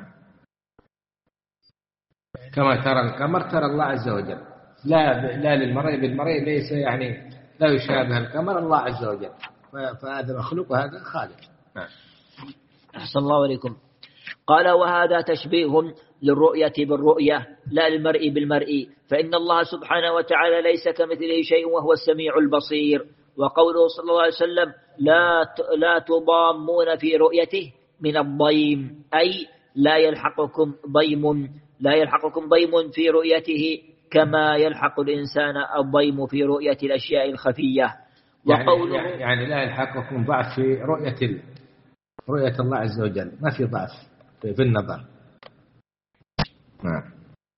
كما ترى القمر ترى الله عز وجل، لا ب... لا للمرء بالمرء، ليس يعني لا يشابه القمر الله عز وجل، فهذا مخلوق وهذا خالق. نعم. أحسن الله عليكم. قال: وهذا تشبيه للرؤية بالرؤية لا للمرء بالمرء، فإن الله سبحانه وتعالى ليس كمثله شيء وهو السميع البصير. وقوله صلى الله عليه وسلم: لا لا تضامون في رؤيته من الضيم، أي لا يلحقكم ضيم لا يلحقكم ضيم في رؤيته كما يلحق الإنسان الضيم في رؤية الأشياء الخفية. وقوله يعني, يعني لا يلحقكم ضعف في رؤية رؤية الله عز وجل، ما في ضعف في النظر. نعم.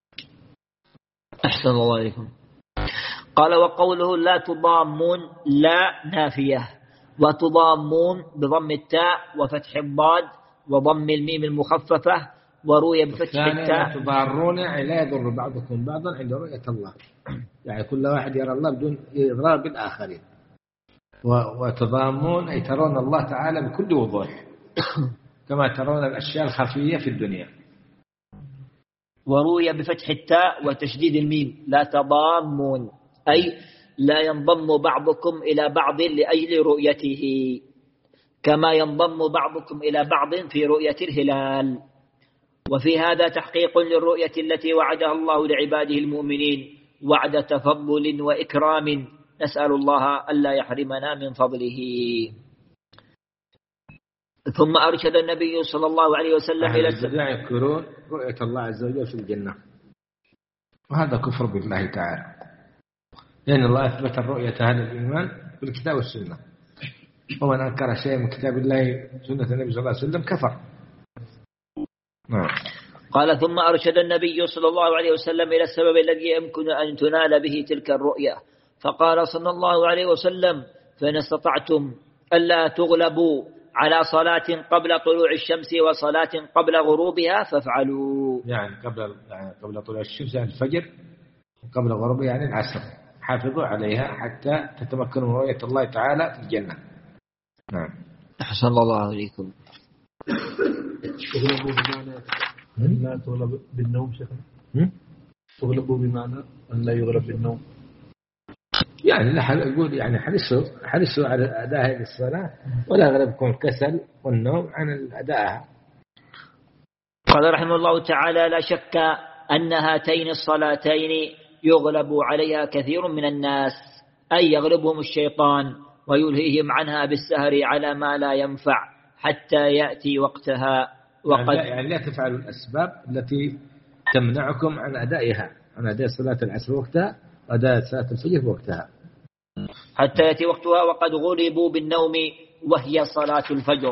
أحسن الله عليكم. قال وقوله لا تضامون، لا نافية، وتضامون بضم التاء وفتح الضاد وضم الميم المخففة، وروي بفتح التاء. لا تضارون لا يضر بعضكم بعضا عند رؤية الله، يعني كل واحد يرى الله بدون إضرار بالآخرين. وتضامون أي ترون الله تعالى بكل وضوح كما ترون الأشياء الخفية في الدنيا. وروي بفتح التاء وتشديد الميم لا تضامون، أي لا ينضم بعضكم إلى بعض لأجل رؤيته، كما ينضم بعضكم إلى بعض في رؤية الهلال. وفي هذا تحقيق للرؤية التي وعدها الله لعباده المؤمنين وعد تفضل وإكرام، نسأل الله ألا يحرمنا من فضله. ثم أرشد النبي صلى الله عليه وسلم إلى السبع يذكرون رؤية الله عز وجل في الجنة، وهذا كفر بالله تعالى، لأن الله أثبت الرؤية هذا الإيمان بالكتاب والسنة، ومن أنكر شيء من كتاب الله سنة النبي صلى الله عليه وسلم كفر. نعم. قال ثم أرشد النبي صلى الله عليه وسلم إلى السبب الذي يمكن أن تنال به تلك الرؤية، فقال صلى الله عليه وسلم فإن استطعتم ألا تغلبوا على صلاة قبل طلوع الشمس وصلاة قبل غروبها فافعلوا. يعني قبل يعني قبل طلوع الشمس يعني الفجر، وقبل غروبها يعني العصر، حافظوا عليها حتى تتمكنوا من رؤية الله تعالى في الجنة. نعم. أحسن الله عليكم. تغلبوا بمعنى أن لا تغلب بالنوم شيخنا؟ تغلبوا بمعنى أن لا يغلب بالنوم، يعني لا يقول يعني حرصوا حرصوا على أداء هذه الصلاة ولا يغلبكم الكسل والنوم عن أدائها. قال رحمه الله تعالى لا شك أن هاتين الصلاتين يغلب عليها كثير من الناس، أي يغلبهم الشيطان ويلهيهم عنها بالسهر على ما لا ينفع حتى يأتي وقتها. وقد يعني لا تفعلوا الأسباب التي تمنعكم عن أدائها، عن أداء صلاة العصر وقتها وأداء صلاة الفجر وقتها حتى يأتي وقتها. وقد غلبوا بالنوم وهي صلاة الفجر.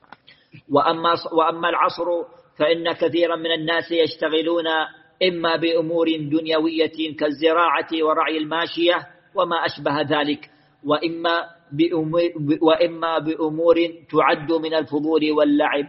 وأما, وأما العصر فإن كثيرا من الناس يشتغلون إما بأمور دنيوية كالزراعة ورعي الماشية وما أشبه ذلك، وإما بأمور, وإما بأمور تعد من الفضول واللعب،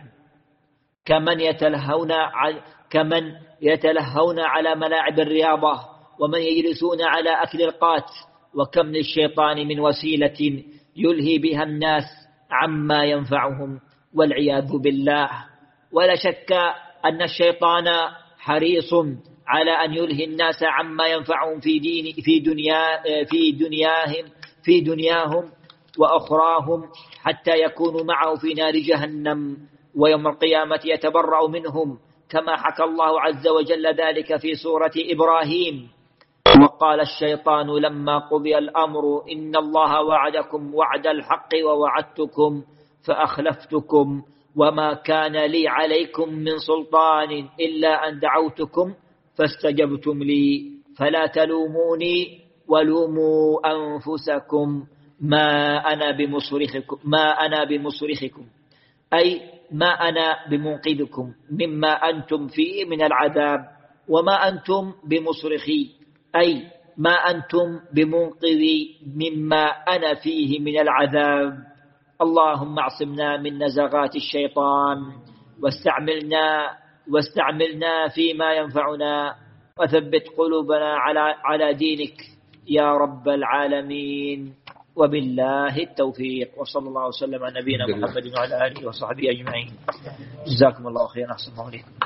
كمن يتلهون كمن يتلهون على ملاعب الرياضة، ومن يجلسون على أكل القات. وكم للشيطان من وسيلة يلهي بها الناس عما ينفعهم والعياذ بالله. ولا شك أن الشيطان حريص على أن يلهي الناس عما ينفعهم في دين في دنيا في دنياهم في دنياهم وأخراهم حتى يكونوا معه في نار جهنم، ويوم القيامة يتبرأ منهم، كما حكى الله عز وجل ذلك في سورة إبراهيم: وقال الشيطان لما قضي الأمر إن الله وعدكم وعد الحق ووعدتكم فأخلفتكم وما كان لي عليكم من سلطان إلا أن دعوتكم فاستجبتم لي فلا تلوموني ولوموا أنفسكم ما أنا بمصرخكم ما أنا بمصرخكم أي ما أنا بمنقذكم مما أنتم فيه من العذاب، وما أنتم بمصرخي أي ما أنتم بمنقذي مما أنا فيه من العذاب. اللهم اعصمنا من نزغات الشيطان واستعملنا واستعملنا فيما ينفعنا، وثبت قلوبنا على على دينك يا رب العالمين. وبالله التوفيق، وصلى الله وسلم على نبينا محمد وعلى آله وصحبه أجمعين. جزاكم الله خيرا، أحسن الله عليكم.